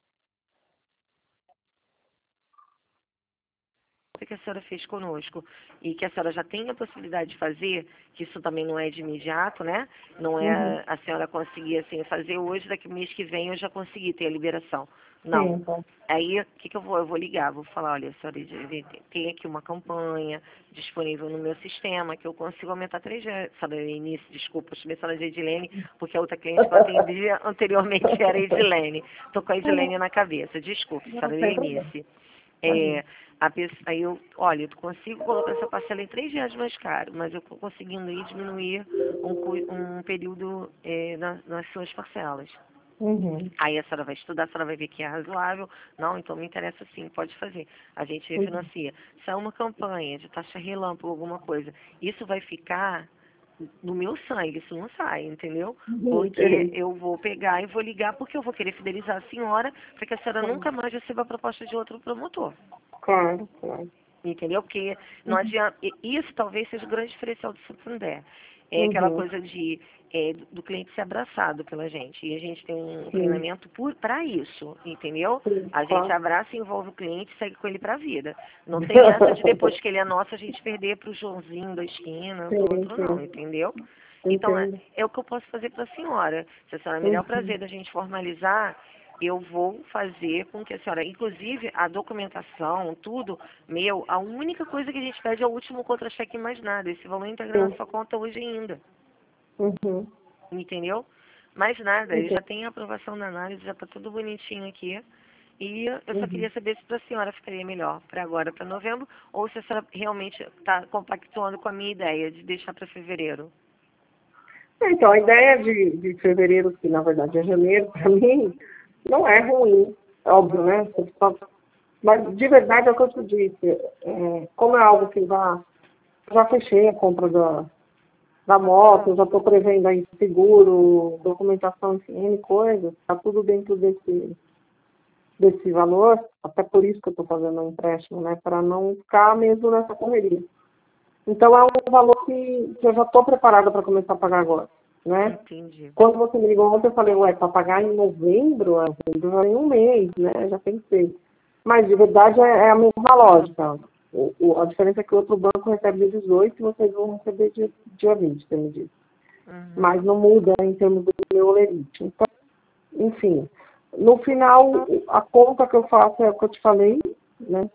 o que a senhora fez conosco e que a senhora já tem a possibilidade de fazer, que isso também não é de imediato, né? Não Uhum. é a senhora conseguir assim fazer hoje, daqui a mês que vem eu já consegui ter a liberação. Sim, Não. então. Aí, o que, que eu vou? Eu vou ligar, vou falar, olha, senhora, tem aqui uma campanha disponível no meu sistema que eu consigo aumentar três vezes. Senhora Eunice, desculpa, eu chamei a senhora de Edilene, porque a outra cliente que eu atendi anteriormente era Edilene. Estou com a Edilene na cabeça. Desculpe, Não senhora tem problema. Eunice. Imagina. É, a pessoa, aí eu, olha, eu consigo colocar essa parcela em três reais mais caro, mas eu estou conseguindo aí diminuir um, cu- um período é, na- nas suas parcelas. Uhum. Aí a senhora vai estudar, a senhora vai ver que é razoável. Não, então me interessa sim, pode fazer. A gente Uhum. refinancia. Se é uma campanha de taxa relâmpago, alguma coisa, isso vai ficar no meu sangue, isso não sai, entendeu? Uhum. Porque Entendi. eu vou pegar e vou ligar porque eu vou querer fidelizar a senhora para que a senhora nunca mais receba a proposta de outro promotor. Claro, claro. Entendeu? Porque não Uhum. adianta. e Isso talvez seja o grande diferencial do Santander. É aquela Uhum. coisa de é, do do cliente ser abraçado pela gente. E a gente tem um Sim, treinamento para isso, entendeu? sim, A gente claro. abraça e envolve o cliente e segue com ele para a vida. Não tem essa de depois que ele é nosso a gente perder para o Joãozinho da esquina, para o Sim, outro não, sim. entendeu? Então é, Entendo. é o que eu posso fazer para a senhora. Se a senhora me der o Uhum. prazer da gente formalizar, eu vou fazer com que a senhora, inclusive a documentação, tudo, meu, a única coisa que a gente pede é o último contra-cheque e mais nada. Esse valor integra na Sim. sua conta hoje ainda, Uhum. entendeu? Mais nada, ele Entendo. já tem a aprovação da análise, já está tudo bonitinho aqui. E eu só Uhum. queria saber se para a senhora ficaria melhor para agora, para novembro, ou se a senhora realmente está compactuando com a minha ideia de deixar para fevereiro. Então, a ideia de, de fevereiro, que na verdade é janeiro, para mim, não é ruim. Óbvio, né? Você só- Mas de verdade é o que eu te disse. É, como é algo que já, já fechei a compra da, da moto, eu já estou prevendo aí seguro, documentação, enfim, N coisas, está tudo dentro desse, desse valor, até por isso que eu estou fazendo um empréstimo, né? Para não ficar mesmo nessa correria. Então é um valor que, que eu já estou preparada para começar a pagar agora, né? Entendi. Quando você me ligou ontem, eu falei, ué, para pagar em novembro, é já em um mês, né? Já pensei. Mas, de verdade, é, é a mesma lógica. O, o- a diferença é que o outro banco recebe dia dezoito e vocês vão receber dia, dia vinte, você me disse. Uhum. Mas não muda em termos do meu lerite. Então, enfim, no final, a conta que eu faço é o que eu te falei, né?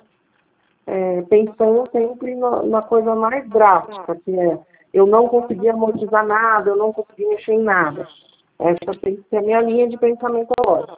É, pensando sempre na, na coisa mais drástica, que é eu não consegui amortizar nada, eu não consegui mexer em nada. Essa tem que ser a minha linha de pensamento agora.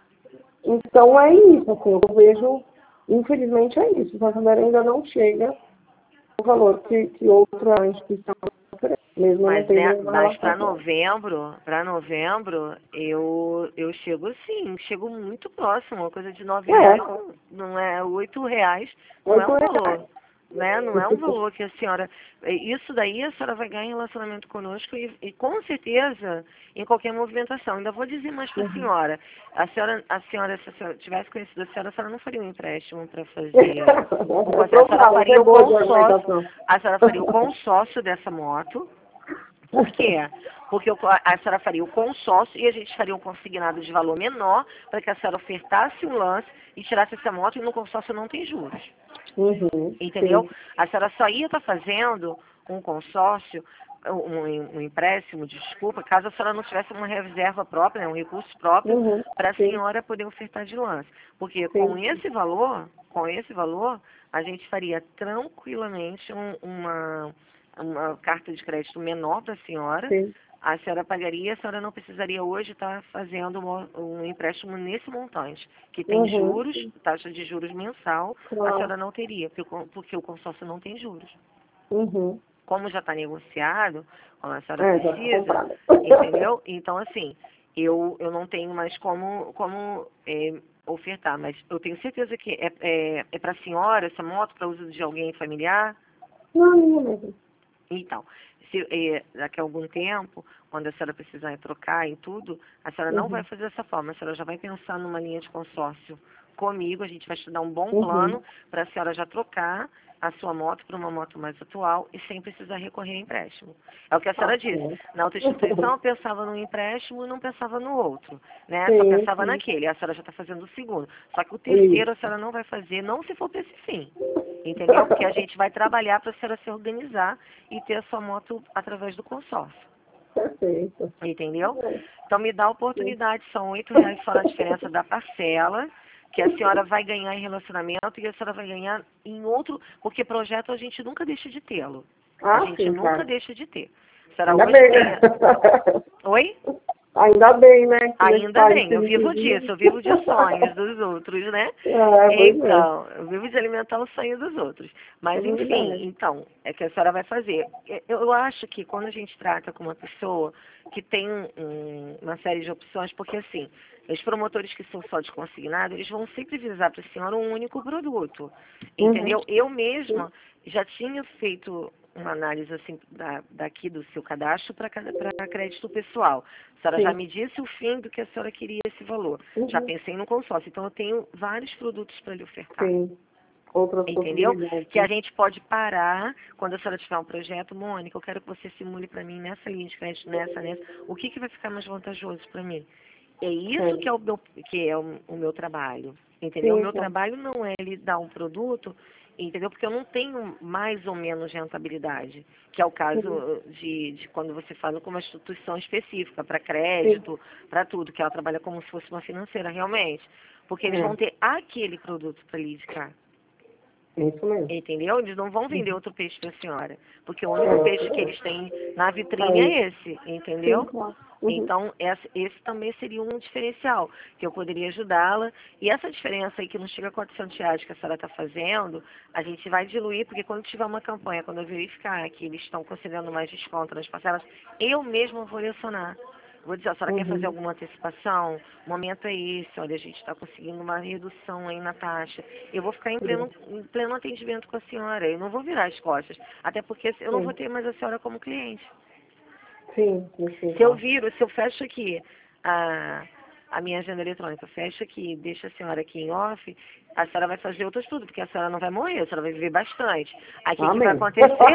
Então é isso, assim, eu vejo, infelizmente é isso, o Santander ainda não chega ao valor que, que outra instituição oferece, mesmo eu não Mas, tendo né, nenhuma mas relação para com ela. novembro, para novembro, eu, eu chego sim, chego muito próximo, uma coisa de nove É, reais, não, não é oito reais, não é oito um reais. valor, né? Não é um valor que a senhora. Isso daí a senhora vai ganhar em relacionamento conosco e, e com certeza em qualquer movimentação. Ainda vou dizer mais para a Uhum. senhora. A senhora, a senhora, se a senhora tivesse conhecido a senhora, a senhora não faria um empréstimo para fazer. Um, É cons- a senhora provável, faria é o boa de consórcio, argumentação. a senhora faria o consórcio dessa moto. Por quê? Porque o- a senhora faria o consórcio e a gente faria um consignado de valor menor para que a senhora ofertasse um lance e tirasse essa moto e no consórcio não tem juros. Uhum, Entendeu? sim. A senhora só ia estar fazendo um consórcio, um, um empréstimo, desculpa, caso a senhora não tivesse uma reserva própria, né, um recurso próprio, Uhum, para a sim, senhora poder ofertar de lance. Porque com sim. esse valor, com esse valor, a gente faria tranquilamente um- uma, uma carta de crédito menor para a senhora. Sim. A senhora pagaria, a senhora não precisaria hoje estar fazendo um, um empréstimo nesse montante, que tem Uhum, juros, taxa de juros mensal, a claro. senhora não teria, porque, o con- porque o consórcio não tem juros. Uhum. Como já está negociado, como a senhora É, já tá precisa, comprada. entendeu? Então, assim, eu, eu não tenho mais como, como é, ofertar, mas eu tenho certeza que é, é, é para a senhora essa moto, para uso de alguém familiar. Não, não mesmo. Então, se, eh, daqui a algum tempo, quando a senhora precisar trocar em tudo, a senhora não vai Uhum. fazer dessa forma, a senhora já vai pensar numa linha de consórcio comigo, a gente vai estudar um bom Uhum. plano para a senhora já trocar a sua moto para uma moto mais atual e sem precisar recorrer a empréstimo. É o que a senhora Ok. disse. Na outra instituição eu pensava num empréstimo e não pensava no outro, né? Só Sim, pensava sim. naquele. A senhora já está fazendo o segundo. Só que o Isso. terceiro a senhora não vai fazer, não se for para esse fim. Entendeu? Porque a gente vai trabalhar para a senhora se organizar e ter a sua moto através do consórcio. Perfeito. Entendeu? É. Então me dá a oportunidade, são oito reais fora a diferença da parcela, que a senhora vai ganhar em relacionamento e a senhora vai ganhar em outro, porque projeto a gente nunca deixa de tê-lo. A Ah, gente sim, nunca claro. deixa de ter. A senhora Ainda hoje bem, tem. né? Oi? Ainda bem, né? Que nesse Ainda país bem, eu tem vivo que- disso, eu vivo de sonhos dos outros, né? É, pois é. Então, eu vivo de alimentar o sonho dos outros. Mas, É enfim, verdade. então, é que a senhora vai fazer. Eu eu acho que quando a gente trata com uma pessoa que tem um- uma série de opções, porque assim, os promotores que são só de consignado, eles vão sempre visar para a senhora um único produto. Uhum. Entendeu? Eu mesma já tinha feito uma análise assim da, daqui do seu cadastro para crédito pessoal. A senhora Sim. já me disse o fim do que a senhora queria esse valor. Uhum. Já pensei no consórcio. Então eu tenho vários produtos para lhe ofertar. Sim. Outras Entendeu? possibilidades. Que a gente pode parar quando a senhora tiver um projeto. Mônica, eu quero que você simule para mim nessa linha de crédito, nessa, nessa. O que, que vai ficar mais vantajoso para mim? É isso Sim. que é o meu, que é o, o meu trabalho. Entendeu? O Sim, meu sim. trabalho não é lhe dar um produto, entendeu? Porque eu não tenho mais ou menos rentabilidade, que é o caso de, de quando você fala com uma instituição específica, para crédito, para tudo, que ela trabalha como se fosse uma financeira realmente. Porque eles É. vão ter aquele produto para lhe indicar. Isso mesmo. Entendeu? Eles não vão vender outro peixe para a senhora. Porque o único peixe que eles têm na vitrine Aí. é esse, entendeu? Sim, claro. Uhum. Então, esse, esse também seria um diferencial, que eu poderia ajudá-la. E essa diferença aí, que não chega a quatrocentos reais que a senhora está fazendo, a gente vai diluir, porque quando tiver uma campanha, quando eu verificar que eles estão concedendo mais desconto nas parcelas, eu mesma vou lecionar. Vou dizer, a senhora quer fazer Uhum. alguma antecipação? O momento é esse, olha, a gente está conseguindo uma redução aí na taxa. Eu vou ficar em pleno, em pleno atendimento com a senhora, eu não vou virar as costas, até porque eu não Sim. vou ter mais a senhora como cliente. Sim, sim, sim. Se eu viro, se eu fecho aqui a, a minha agenda eletrônica, fecho aqui, deixo a senhora aqui em off, a senhora vai fazer outras tudo, porque a senhora não vai morrer, a senhora vai viver bastante. Aí o que, que vai Amém. acontecer?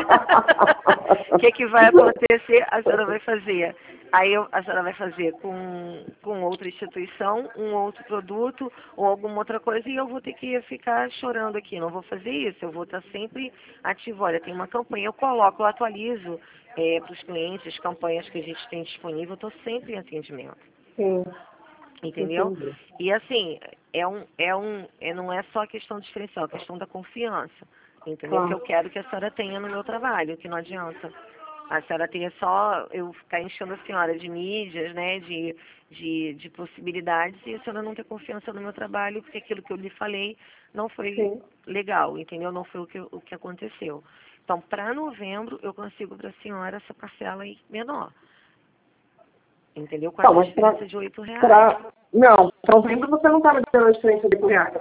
O que, que vai acontecer? A senhora vai fazer. Aí eu, a senhora vai fazer com, com outra instituição, um outro produto ou alguma outra coisa, e eu vou ter que ficar chorando aqui. Não vou fazer isso, eu vou estar sempre ativo. Olha, tem uma campanha, eu coloco, eu atualizo é, para os clientes as campanhas que a gente tem disponível, eu estou sempre em atendimento. Sim. Entendeu? Entendi. E assim, é um, é um, é, não é só a questão diferencial, é a questão da confiança. Entendeu? Que eu Claro. quero que a senhora tenha no meu trabalho, que não adianta. A senhora ter só eu ficar enchendo a senhora de mídias, né, de, de, de possibilidades, e a senhora não ter confiança no meu trabalho, porque aquilo que eu lhe falei não foi Sim. legal, entendeu? Não foi o que, o que aconteceu. Então, para novembro, eu consigo para a senhora essa parcela aí menor. Entendeu? Com Então, essa mas pra, diferença de oito reais. pra... Não, para novembro você não está me dando a diferença de reais.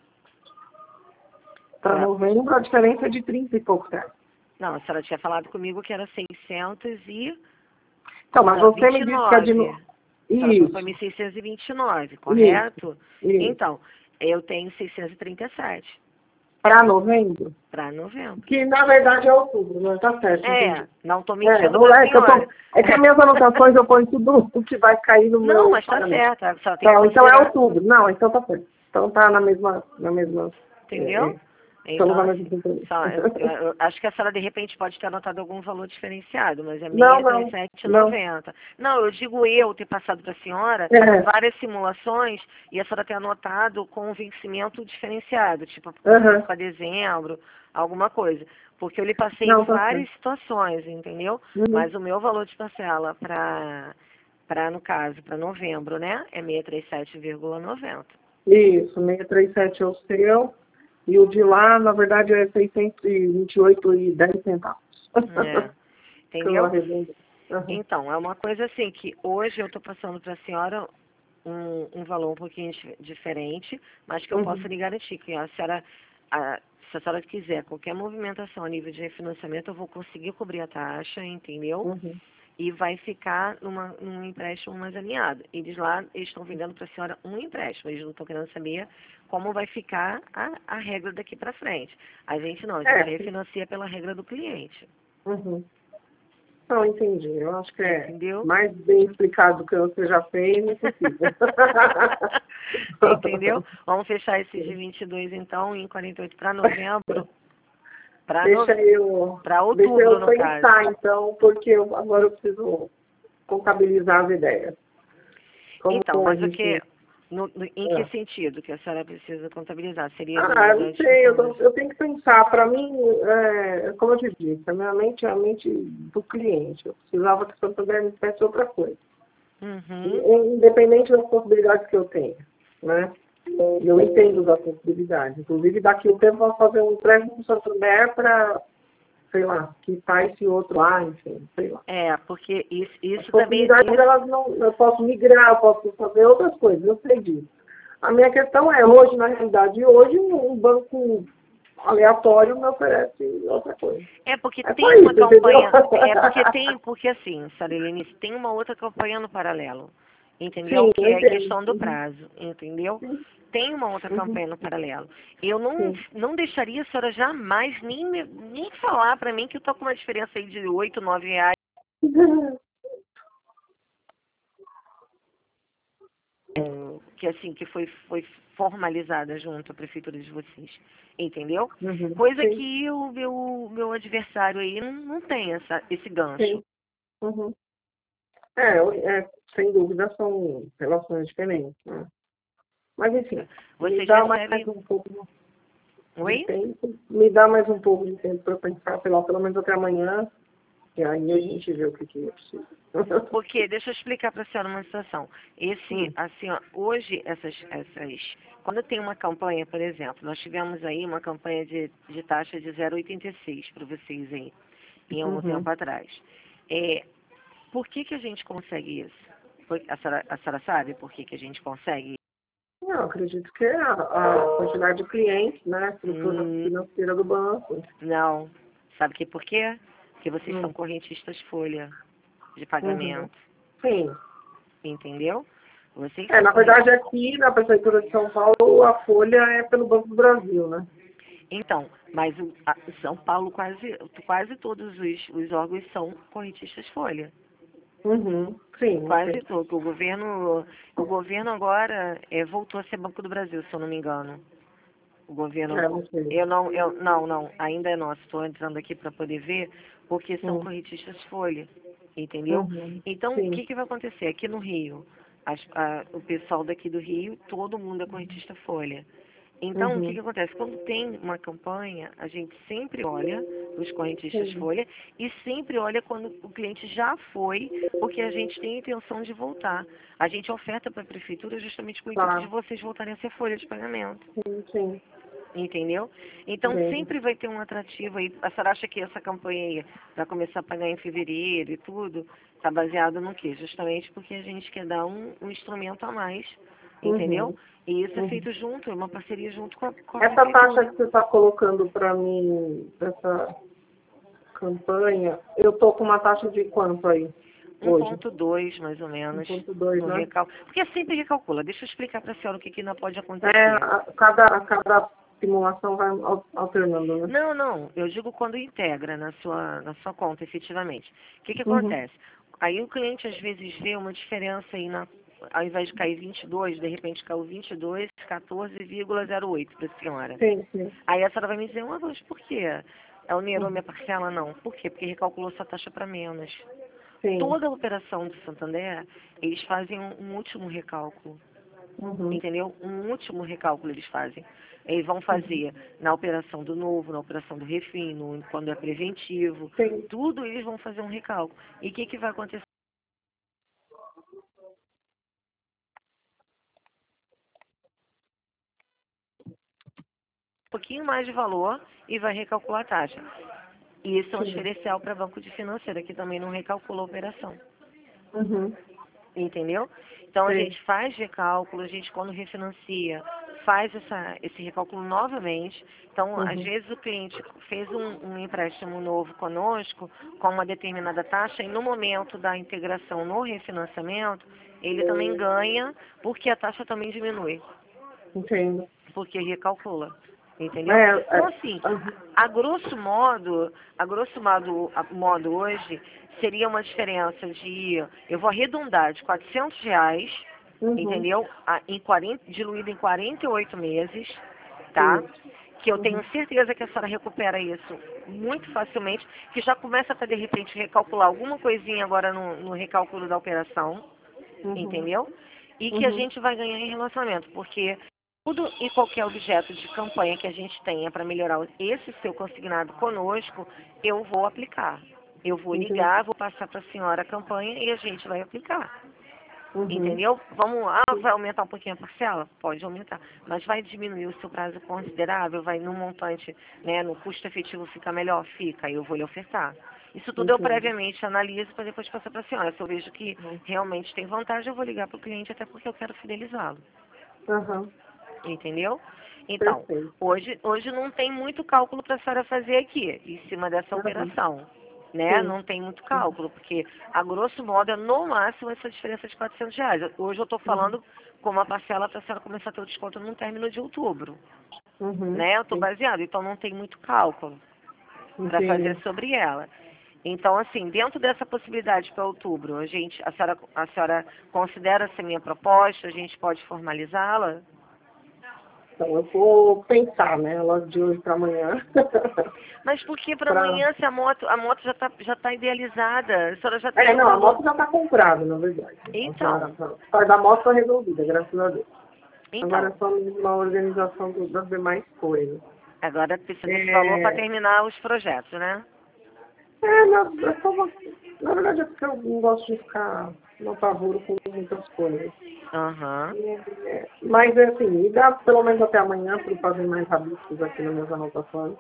Para Pra- novembro a diferença é de trinta e poucos reais. Não, a senhora tinha falado comigo que era seiscentos e Então, mas não, você me disse que é de... vinte e nove. no- A senhora falou para Isso, mim seiscentos e vinte e nove, isso, correto? isso. Então, eu tenho seiscentos e trinta e sete Para novembro? para novembro. Que na verdade é outubro, não tá certo, É, entendi. não estou É, mentindo não para a é, que eu senhora. tô, é que as minhas anotações eu ponho tudo o que vai cair no Não, meu mas está pagamento. certo. A senhora tem que Então, então é considerar, outubro. Não, então tá certo. Então tá na mesma, na mesma, é, entendeu? é, estamos Então, na mesma assim, sintonia. só, eu, eu- eu acho que a senhora de repente pode ter anotado algum valor diferenciado, mas é Não, seiscentos e trinta e não, sete e não. noventa. Não, eu digo eu ter passado para a senhora É, várias simulações e a senhora ter anotado com um vencimento diferenciado, tipo aham. para dezembro, alguma coisa. Porque eu lhe passei Não, tá várias certo. situações, entendeu? Uhum. Mas o meu valor de parcela para, para no caso, para novembro, né, é seiscentos e trinta e sete vírgula noventa. Isso, seiscentos e trinta e sete é o seu, e o de lá, na verdade, é seiscentos e vinte e oito e dez centavos. É, Que eu entendeu? arredondei. Aham. Então, é uma coisa assim que hoje eu estou passando para a senhora um, um valor um pouquinho dif- diferente, mas que eu posso Uhum. lhe garantir que a senhora, a, se a senhora quiser qualquer movimentação a nível de refinanciamento, eu vou conseguir cobrir a taxa, entendeu? Uhum. e vai ficar numa, num empréstimo mais alinhado. Eles lá eles estão vendendo para a senhora um empréstimo, eles não estão querendo saber como vai ficar a, a regra daqui para frente. A gente não, a gente É. refinancia pela regra do cliente. Uhum. Não, entendi. Eu acho que é Entendeu? mais bem explicado do que você já fez, não precisa. Entendeu? Vamos fechar esses de vinte e dois então, em quarenta e oito para novembro. Para Deixa no... eu, outubro, deixa eu no pensar, caso. então, porque eu, agora eu preciso contabilizar as ideias. Como Então, mas a o que, gente... no, no- em que É. sentido que a senhora precisa contabilizar? Seria do, Ah, eu da não sei, eu, discussão tô- das... eu tenho que pensar. Para mim, é, como eu te disse, a minha mente é a mente do cliente. Eu precisava que o Santander me dissesse outra coisa. Uhum. E- Independente das possibilidades que eu tenha, né? Eu entendo das possibilidades. Inclusive, daqui a um tempo, eu vou fazer um empréstimo do Santander para, sei lá, quitar esse outro lá, enfim, sei lá. É, porque isso, As isso também... possibilidades, Isso, elas não... Eu posso migrar, eu posso fazer outras coisas, eu sei disso. A minha questão é, hoje, na realidade, hoje, um banco aleatório me oferece outra coisa. é porque É só tem uma isso, entendeu? campanha... É porque tem... Porque assim, Sarilene, tem uma outra campanha no paralelo. Entendeu? Sim, Que eu é a entendo. questão do prazo. Entendeu? Sim, Tem uma outra uhum, campanha no paralelo. Eu não, sim. não deixaria a senhora jamais nem, me- nem falar para mim que eu tô com uma diferença aí de oito, nove reais. Que assim, que foi, foi formalizada junto à prefeitura de vocês. Entendeu? Uhum, Coisa sim, que o meu, meu adversário aí não, não tem essa, esse gancho. sim. Uhum. É, eu- é, sem dúvida são relações diferentes, né? Mas enfim, me Vocês dá mais recebem. um pouco de Oi? tempo, me dá mais um pouco de tempo para pensar, sei lá, pelo menos até amanhã, e aí a gente vê o que, que eu preciso. Porque, deixa eu explicar para a senhora uma situação. Esse, Hum, assim, ó, hoje, essas, essas, quando tem uma campanha, por exemplo, nós tivemos aí uma campanha de, de taxa de zero vírgula oitenta e seis para vocês aí, em algum uhum. tempo atrás. É, por que que a gente consegue isso? Por- A senhora, a senhora sabe por que que a gente consegue? Não, acredito que é a, a quantidade de clientes, né, a estrutura Hum, financeira do banco. não. Sabe que por quê? Porque vocês Hum, são correntistas folha de uhum. pagamento, Sim. entendeu? Vocês É, são na verdade, correntistas. aqui na Prefeitura de São Paulo, a folha é pelo Banco do Brasil, né? Então, mas o, a, São Paulo, quase, quase todos os, os órgãos são correntistas folha. Uhum. Sim, Quase ok. todos. O governo, o governo agora é, voltou a ser Banco do Brasil, se eu não me engano. O governo. É, não sei. Eu não, eu, não, não, ainda é nosso. Estou entrando aqui para poder ver, porque são Hum, correntistas folha. Entendeu? Uhum. Então, o Sim. que, que vai acontecer? Aqui no Rio, as- a- o pessoal daqui do Rio, todo mundo é correntista folha. Então, o que, Uhum. que acontece? Quando tem uma campanha, a gente sempre olha os correntistas Sim. folha e sempre olha quando o cliente já foi, porque a gente tem a intenção de voltar. A gente oferta para a prefeitura justamente com o intuito de Claro. vocês voltarem a ser folha de pagamento. Sim, sim. Entendeu? Então Entendo. sempre vai ter um atrativo aí. A senhora acha que essa campanha aí vai começar a pagar em fevereiro e tudo? Está baseado no quê? Justamente porque a gente quer dar um, um instrumento a mais, entendeu? Uhum. E isso é Uhum. feito junto, é uma parceria junto com a, com a Essa taxa prefeitura. que você está colocando para mim, essa campanha, eu tô com uma taxa de quanto aí, hoje? um ponto dois, mais ou um menos, ponto dois, no né? recalculo. Porque sempre recalcula. Deixa eu explicar para a senhora o que, que ainda pode É, acontecer. a- cada, cada simulação vai al- alternando, né? Não, não. Eu digo quando integra na sua, na sua conta, efetivamente. O que, que Uhum. acontece? Aí o cliente às vezes vê uma diferença aí na. Ao invés de cair vinte e dois, de repente caiu vinte e dois, quatorze vírgula zero oito para a senhora. Sim, sim. Aí a senhora vai me dizer, uma vez, por quê? Ela onerou Uhum. minha parcela? Não. Por quê? Porque recalculou sua taxa para menos. Sim. Toda a operação do Santander, eles fazem um, um último recálculo. Uhum. Entendeu? Um último recálculo eles fazem. Eles vão Uhum. fazer na operação do novo, na operação do refino, quando é preventivo, Sim. tudo eles vão fazer um recálculo. E o que, que vai acontecer? Um pouquinho mais de valor e vai recalcular a taxa. E isso é um Sim. diferencial para banco de financeira, que também não recalcula a operação. Uhum. Entendeu? Então a Sim. gente faz recálculo, a gente quando refinancia, faz essa, esse recálculo novamente. Então, às Uhum. vezes o cliente fez um, um empréstimo novo conosco com uma determinada taxa e no momento da integração no refinanciamento, ele também ganha porque a taxa também diminui, Entendo. porque recalcula. Entendeu? É, Então, é, assim, uhum. a grosso modo, a grosso modo, a modo hoje, seria uma diferença de, eu vou arredondar, de quatrocentos reais, Uhum. entendeu? A- Em quarenta, diluído em quarenta e oito meses, tá? Isso. Que eu tenho Uhum. certeza que a senhora recupera isso muito facilmente, que já começa para, de repente, recalcular alguma coisinha agora no, no recálculo da operação, Uhum. entendeu? E que a Uhum. gente vai ganhar em relacionamento, porque tudo e qualquer objeto de campanha que a gente tenha para melhorar esse seu consignado conosco, eu vou aplicar. Eu vou Entendi. ligar, vou passar para a senhora a campanha e a gente vai aplicar. Uhum. Entendeu? Vamos, ah, vai aumentar um pouquinho a parcela? Pode aumentar. Mas vai diminuir o seu prazo considerável? Vai no montante, né, no custo efetivo ficar melhor? Fica, eu vou lhe ofertar. Isso tudo eu Entendi. previamente analiso para depois passar para a senhora. Se eu vejo que Uhum. realmente tem vantagem, eu vou ligar para o cliente até porque eu quero fidelizá-lo. Aham. Entendeu? Então, Perfeito. hoje, hoje não tem muito cálculo para a senhora fazer aqui, em cima dessa Uhum. operação. Né? Sim. Não tem muito cálculo, porque a grosso modo é no máximo essa diferença de quatrocentos reais. Hoje eu estou Uhum. falando com uma parcela para a senhora começar a ter o desconto no término de outubro. Uhum. Né? Eu estou Sim. baseado, então não tem muito cálculo para fazer Entendi. sobre ela. Então, assim, dentro dessa possibilidade para outubro, a gente, a senhora, a senhora considera essa minha proposta, a gente pode formalizá-la? Então, eu vou pensar, né? Logo de hoje para amanhã. Mas por que para pra... amanhã se a moto, a moto já está já tá idealizada? A senhora já É, tem o não, a valor. moto já está comprada, na verdade. Então, A parte da moto está resolvida, graças a Deus. Agora então, é só mesmo uma organização do- das demais coisas. agora precisa desse valor para É, terminar os projetos, né? é, na, é só uma- na verdade é porque eu não gosto de ficar no apavoro com muitas coisas. Aham. É, mas, é assim, me dá pelo menos até amanhã para eu fazer mais rabiscos aqui nas minhas anotações.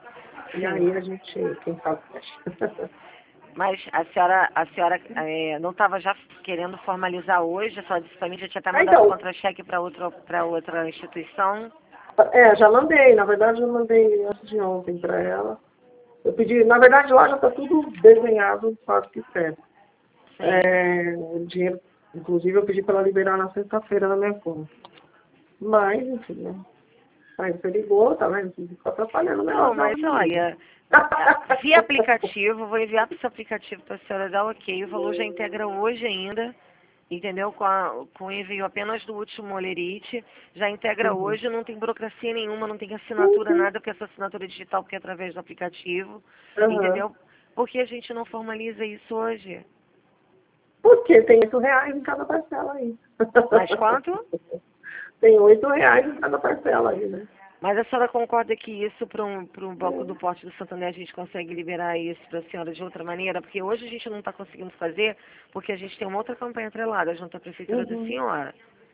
E Sim. aí a gente, quem sabe, fecha. Mas a senhora, a senhora é, não estava já querendo formalizar hoje? A senhora disse para mim já tinha até Ah, mandado o então, contra-cheque para outra, para outra instituição? é, já mandei, na verdade eu mandei antes de ontem para ela. Eu pedi, na verdade lá já está tudo desenhado, quase que certo. Sim. É, o dinheiro, inclusive eu pedi para ela liberar na sexta-feira na minha conta. Mas, enfim, né? Aí você ligou, tá vendo? Você ficou atrapalhando o Não, negócio da mas outra vez. olha, via aplicativo, vou enviar para o seu aplicativo para a senhora dar ok. O valor já integra hoje ainda, entendeu? Com, a, com o envio apenas do último olerite. Já integra Uhum. hoje, não tem burocracia nenhuma, não tem Sim, assinatura, sim. nada, porque essa assinatura é digital, porque é através do aplicativo, Aham. entendeu? Por que a gente não formaliza isso hoje? Porque tem oito reais em cada parcela aí. Mais quanto? Tem oito reais em cada parcela aí, né? Mas a senhora concorda que isso para um, para um banco do porte do Santander a gente consegue liberar isso para a senhora de outra maneira? Porque hoje a gente não está conseguindo fazer porque a gente tem uma outra campanha atrelada junto à prefeitura da Uhum. senhora.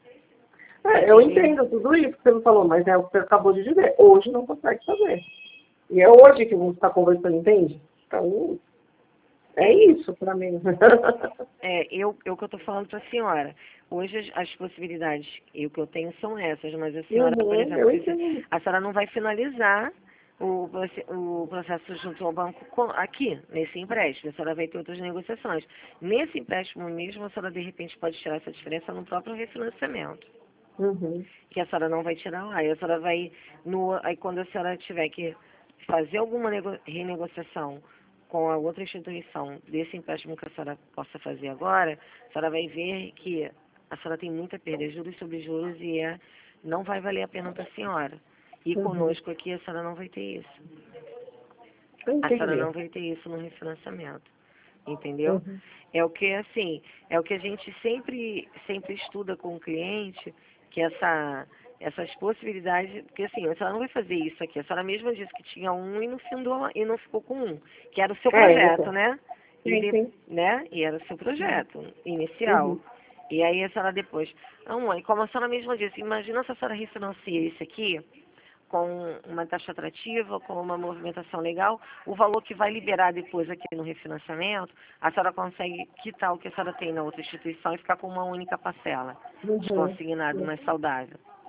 É, eu Entendeu? entendo tudo isso que você me falou, mas é o que você acabou de dizer. Hoje não consegue fazer. E é hoje que você está conversando, entende? Então, é É, isso para mim. é eu, eu que eu estou falando para a senhora. Hoje as, as possibilidades e o que eu tenho são essas, mas a senhora, por Uhum, exemplo, eu precisa- entendo. a senhora não vai finalizar o, proce- o processo junto ao banco com- aqui, nesse empréstimo. A senhora vai ter outras negociações. Nesse empréstimo mesmo, a senhora de repente pode tirar essa diferença no próprio refinanciamento, Uhum, que a senhora não vai tirar lá. E a senhora vai, no, aí quando a senhora tiver que fazer alguma nego- renegociação com a outra instituição desse empréstimo que a senhora possa fazer agora, a senhora vai ver que a senhora tem muita perda, juros sobre juros, e é, não vai valer a pena para a senhora. E uhum. conosco aqui a senhora não vai ter isso. Eu A senhora entendi. não vai ter isso no refinanciamento. Entendeu? Uhum, É o que, assim, é o que a gente sempre, sempre estuda com o cliente, que essa, essas possibilidades, porque assim, a senhora não vai fazer isso aqui, a senhora mesma disse que tinha um e não, findou, e não ficou com um, que era o seu é, projeto, então. né? E, Sim, de, sim. né? E era o seu projeto inicial. Uhum, E aí a senhora depois, ah, mãe, como a senhora mesma disse, imagina se a senhora refinancia isso aqui, com uma taxa atrativa, com uma movimentação legal, o valor que vai liberar depois aqui no refinanciamento, a senhora consegue quitar o que a senhora tem na outra instituição e ficar com uma única parcela de uhum, consignado uhum. mais saudável.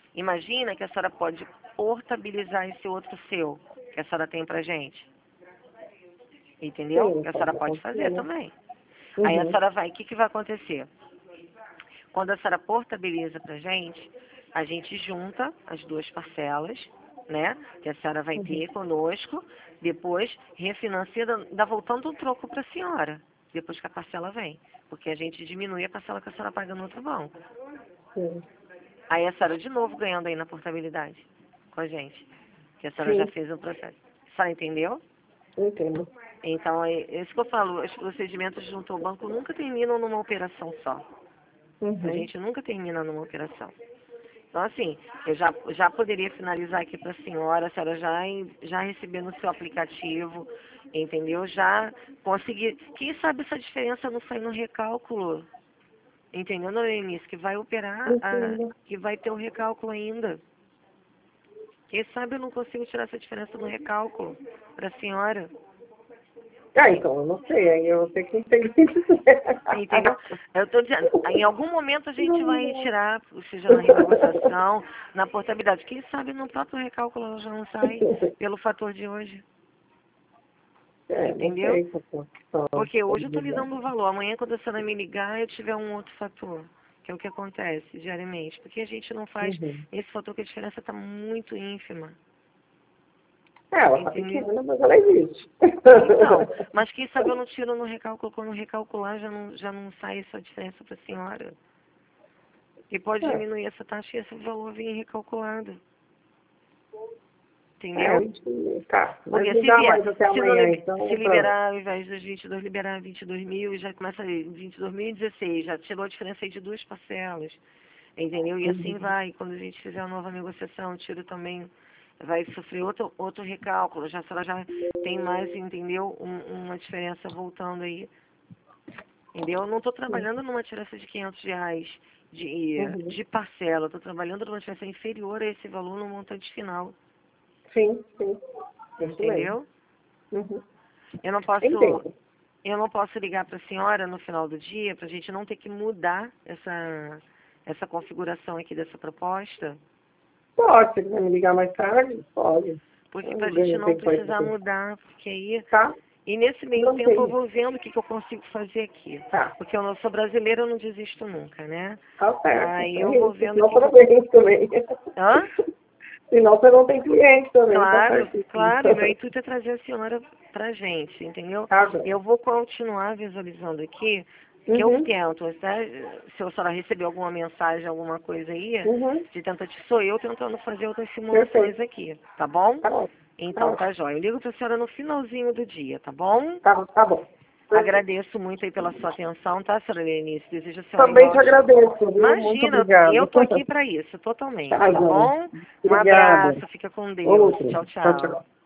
Imagina que a senhora pode portabilizar esse outro seu que a senhora tem pra gente. Entendeu? Sim, Que a senhora pode fazer né? também. Uhum. Aí a senhora vai, o que, que vai acontecer? Quando a senhora portabiliza pra gente, a gente junta as duas parcelas, né? Que a senhora vai ter conosco, depois refinancia, dá dá voltando um troco pra senhora, depois que a parcela vem. Porque a gente diminui a parcela que a senhora paga no outro banco. Sim. Aí a senhora de novo ganhando aí na portabilidade com a gente. Que a senhora já Sim. fez o processo. A senhora entendeu? Entendo. Então, é isso que eu falo, os procedimentos junto ao banco nunca terminam numa operação só. A Uhum. gente nunca termina numa operação. Então, assim, eu já, já poderia finalizar aqui para a senhora, a senhora já, em- já receber no seu aplicativo, entendeu? Já conseguir. Quem sabe essa diferença não sai no recálculo? Entendeu, dona Eunice? Que vai operar, a, Entendo. que vai ter o recálculo ainda. Quem sabe eu não consigo tirar essa diferença no recálculo para a senhora. Ah, então, eu não sei, aí eu sei que não tem que dizer. Entendeu? Eu estou dizendo, em algum momento a gente vai retirar, seja na renegociação, na portabilidade. Quem sabe no próprio recálculo ela já não sai pelo fator de hoje. É, não Entendeu? sei, doutor. Só Porque hoje eu estou lhe dizer. dando o valor. Amanhã, quando a senhora me ligar, eu tiver um outro fator. Que é o que acontece diariamente. Porque a gente não faz Uhum. esse fator que a diferença está muito ínfima. É, ela tá Entendeu? pequena, mas ela existe. Então, mas quem sabe eu não tiro no recálculo, quando recalcular já não, já não sai essa diferença para a senhora. E pode É, diminuir essa taxa e esse valor vir recalculado. é, Entendeu? mentira. Tá, mas Porque me se dá vier, mais até se, não, amanhã, liber- então. se Pra... liberar, ao invés dos vinte e dois, liberar vinte e dois mil, já começa aí, vinte e dois mil e dezesseis, já tirou a diferença aí de duas parcelas. Entendeu? E assim Uhum. vai. Quando a gente fizer a nova negociação, tiro também, vai sofrer outro, outro recálculo. Já, se ela já tem mais, entendeu? Um- uma diferença voltando aí. Entendeu? Eu não estou Sim. trabalhando numa diferença de quinhentos reais de, Uhum. de parcela. Estou trabalhando numa diferença inferior a esse valor no montante final. Sim, sim. Isso mesmo. Entendeu? Uhum. Eu não posso, Entendo. eu não posso ligar para a senhora no final do dia para a gente não ter que mudar essa, essa configuração aqui dessa proposta. Pode, se quiser me ligar mais tarde, pode. Porque Eu para a não gente ganho não tempo aí pra precisar você. mudar, porque aí. Tá? E nesse meio Não tempo eu tem. vou vendo o que, que eu consigo fazer aqui. Tá. Porque eu não sou brasileira, eu não desisto nunca, né? Tá certo. Aí eu É vou isso. vendo o Senão que, você que não eu. tem também. Hã? Senão você não tem cliente também, tá Claro, certíssimo. claro, meu intuito é trazer a senhora pra gente, entendeu? Tá bem. Eu vou continuar visualizando aqui, que eu Uhum. tento, né? Se a senhora recebeu alguma mensagem, alguma coisa aí, Uhum. de tentativa, sou eu tentando fazer outras simulações Perfeito. aqui, tá bom? Tá bom. Tá Então, bom. tá jóia. Eu ligo pra senhora no finalzinho do dia, tá bom? Tá bom. Tá bom. Perfeito. Agradeço muito aí pela sua atenção, tá, senhora Lenice? Desejo a senhora um Também te ótimo. agradeço, viu? Muito Imagina, obrigada. eu tô aqui pra isso, totalmente, Tá, tá Joana. bom? Um Obrigada. abraço, fica com Deus. Outro. Tchau, Tchau, tchau. tchau.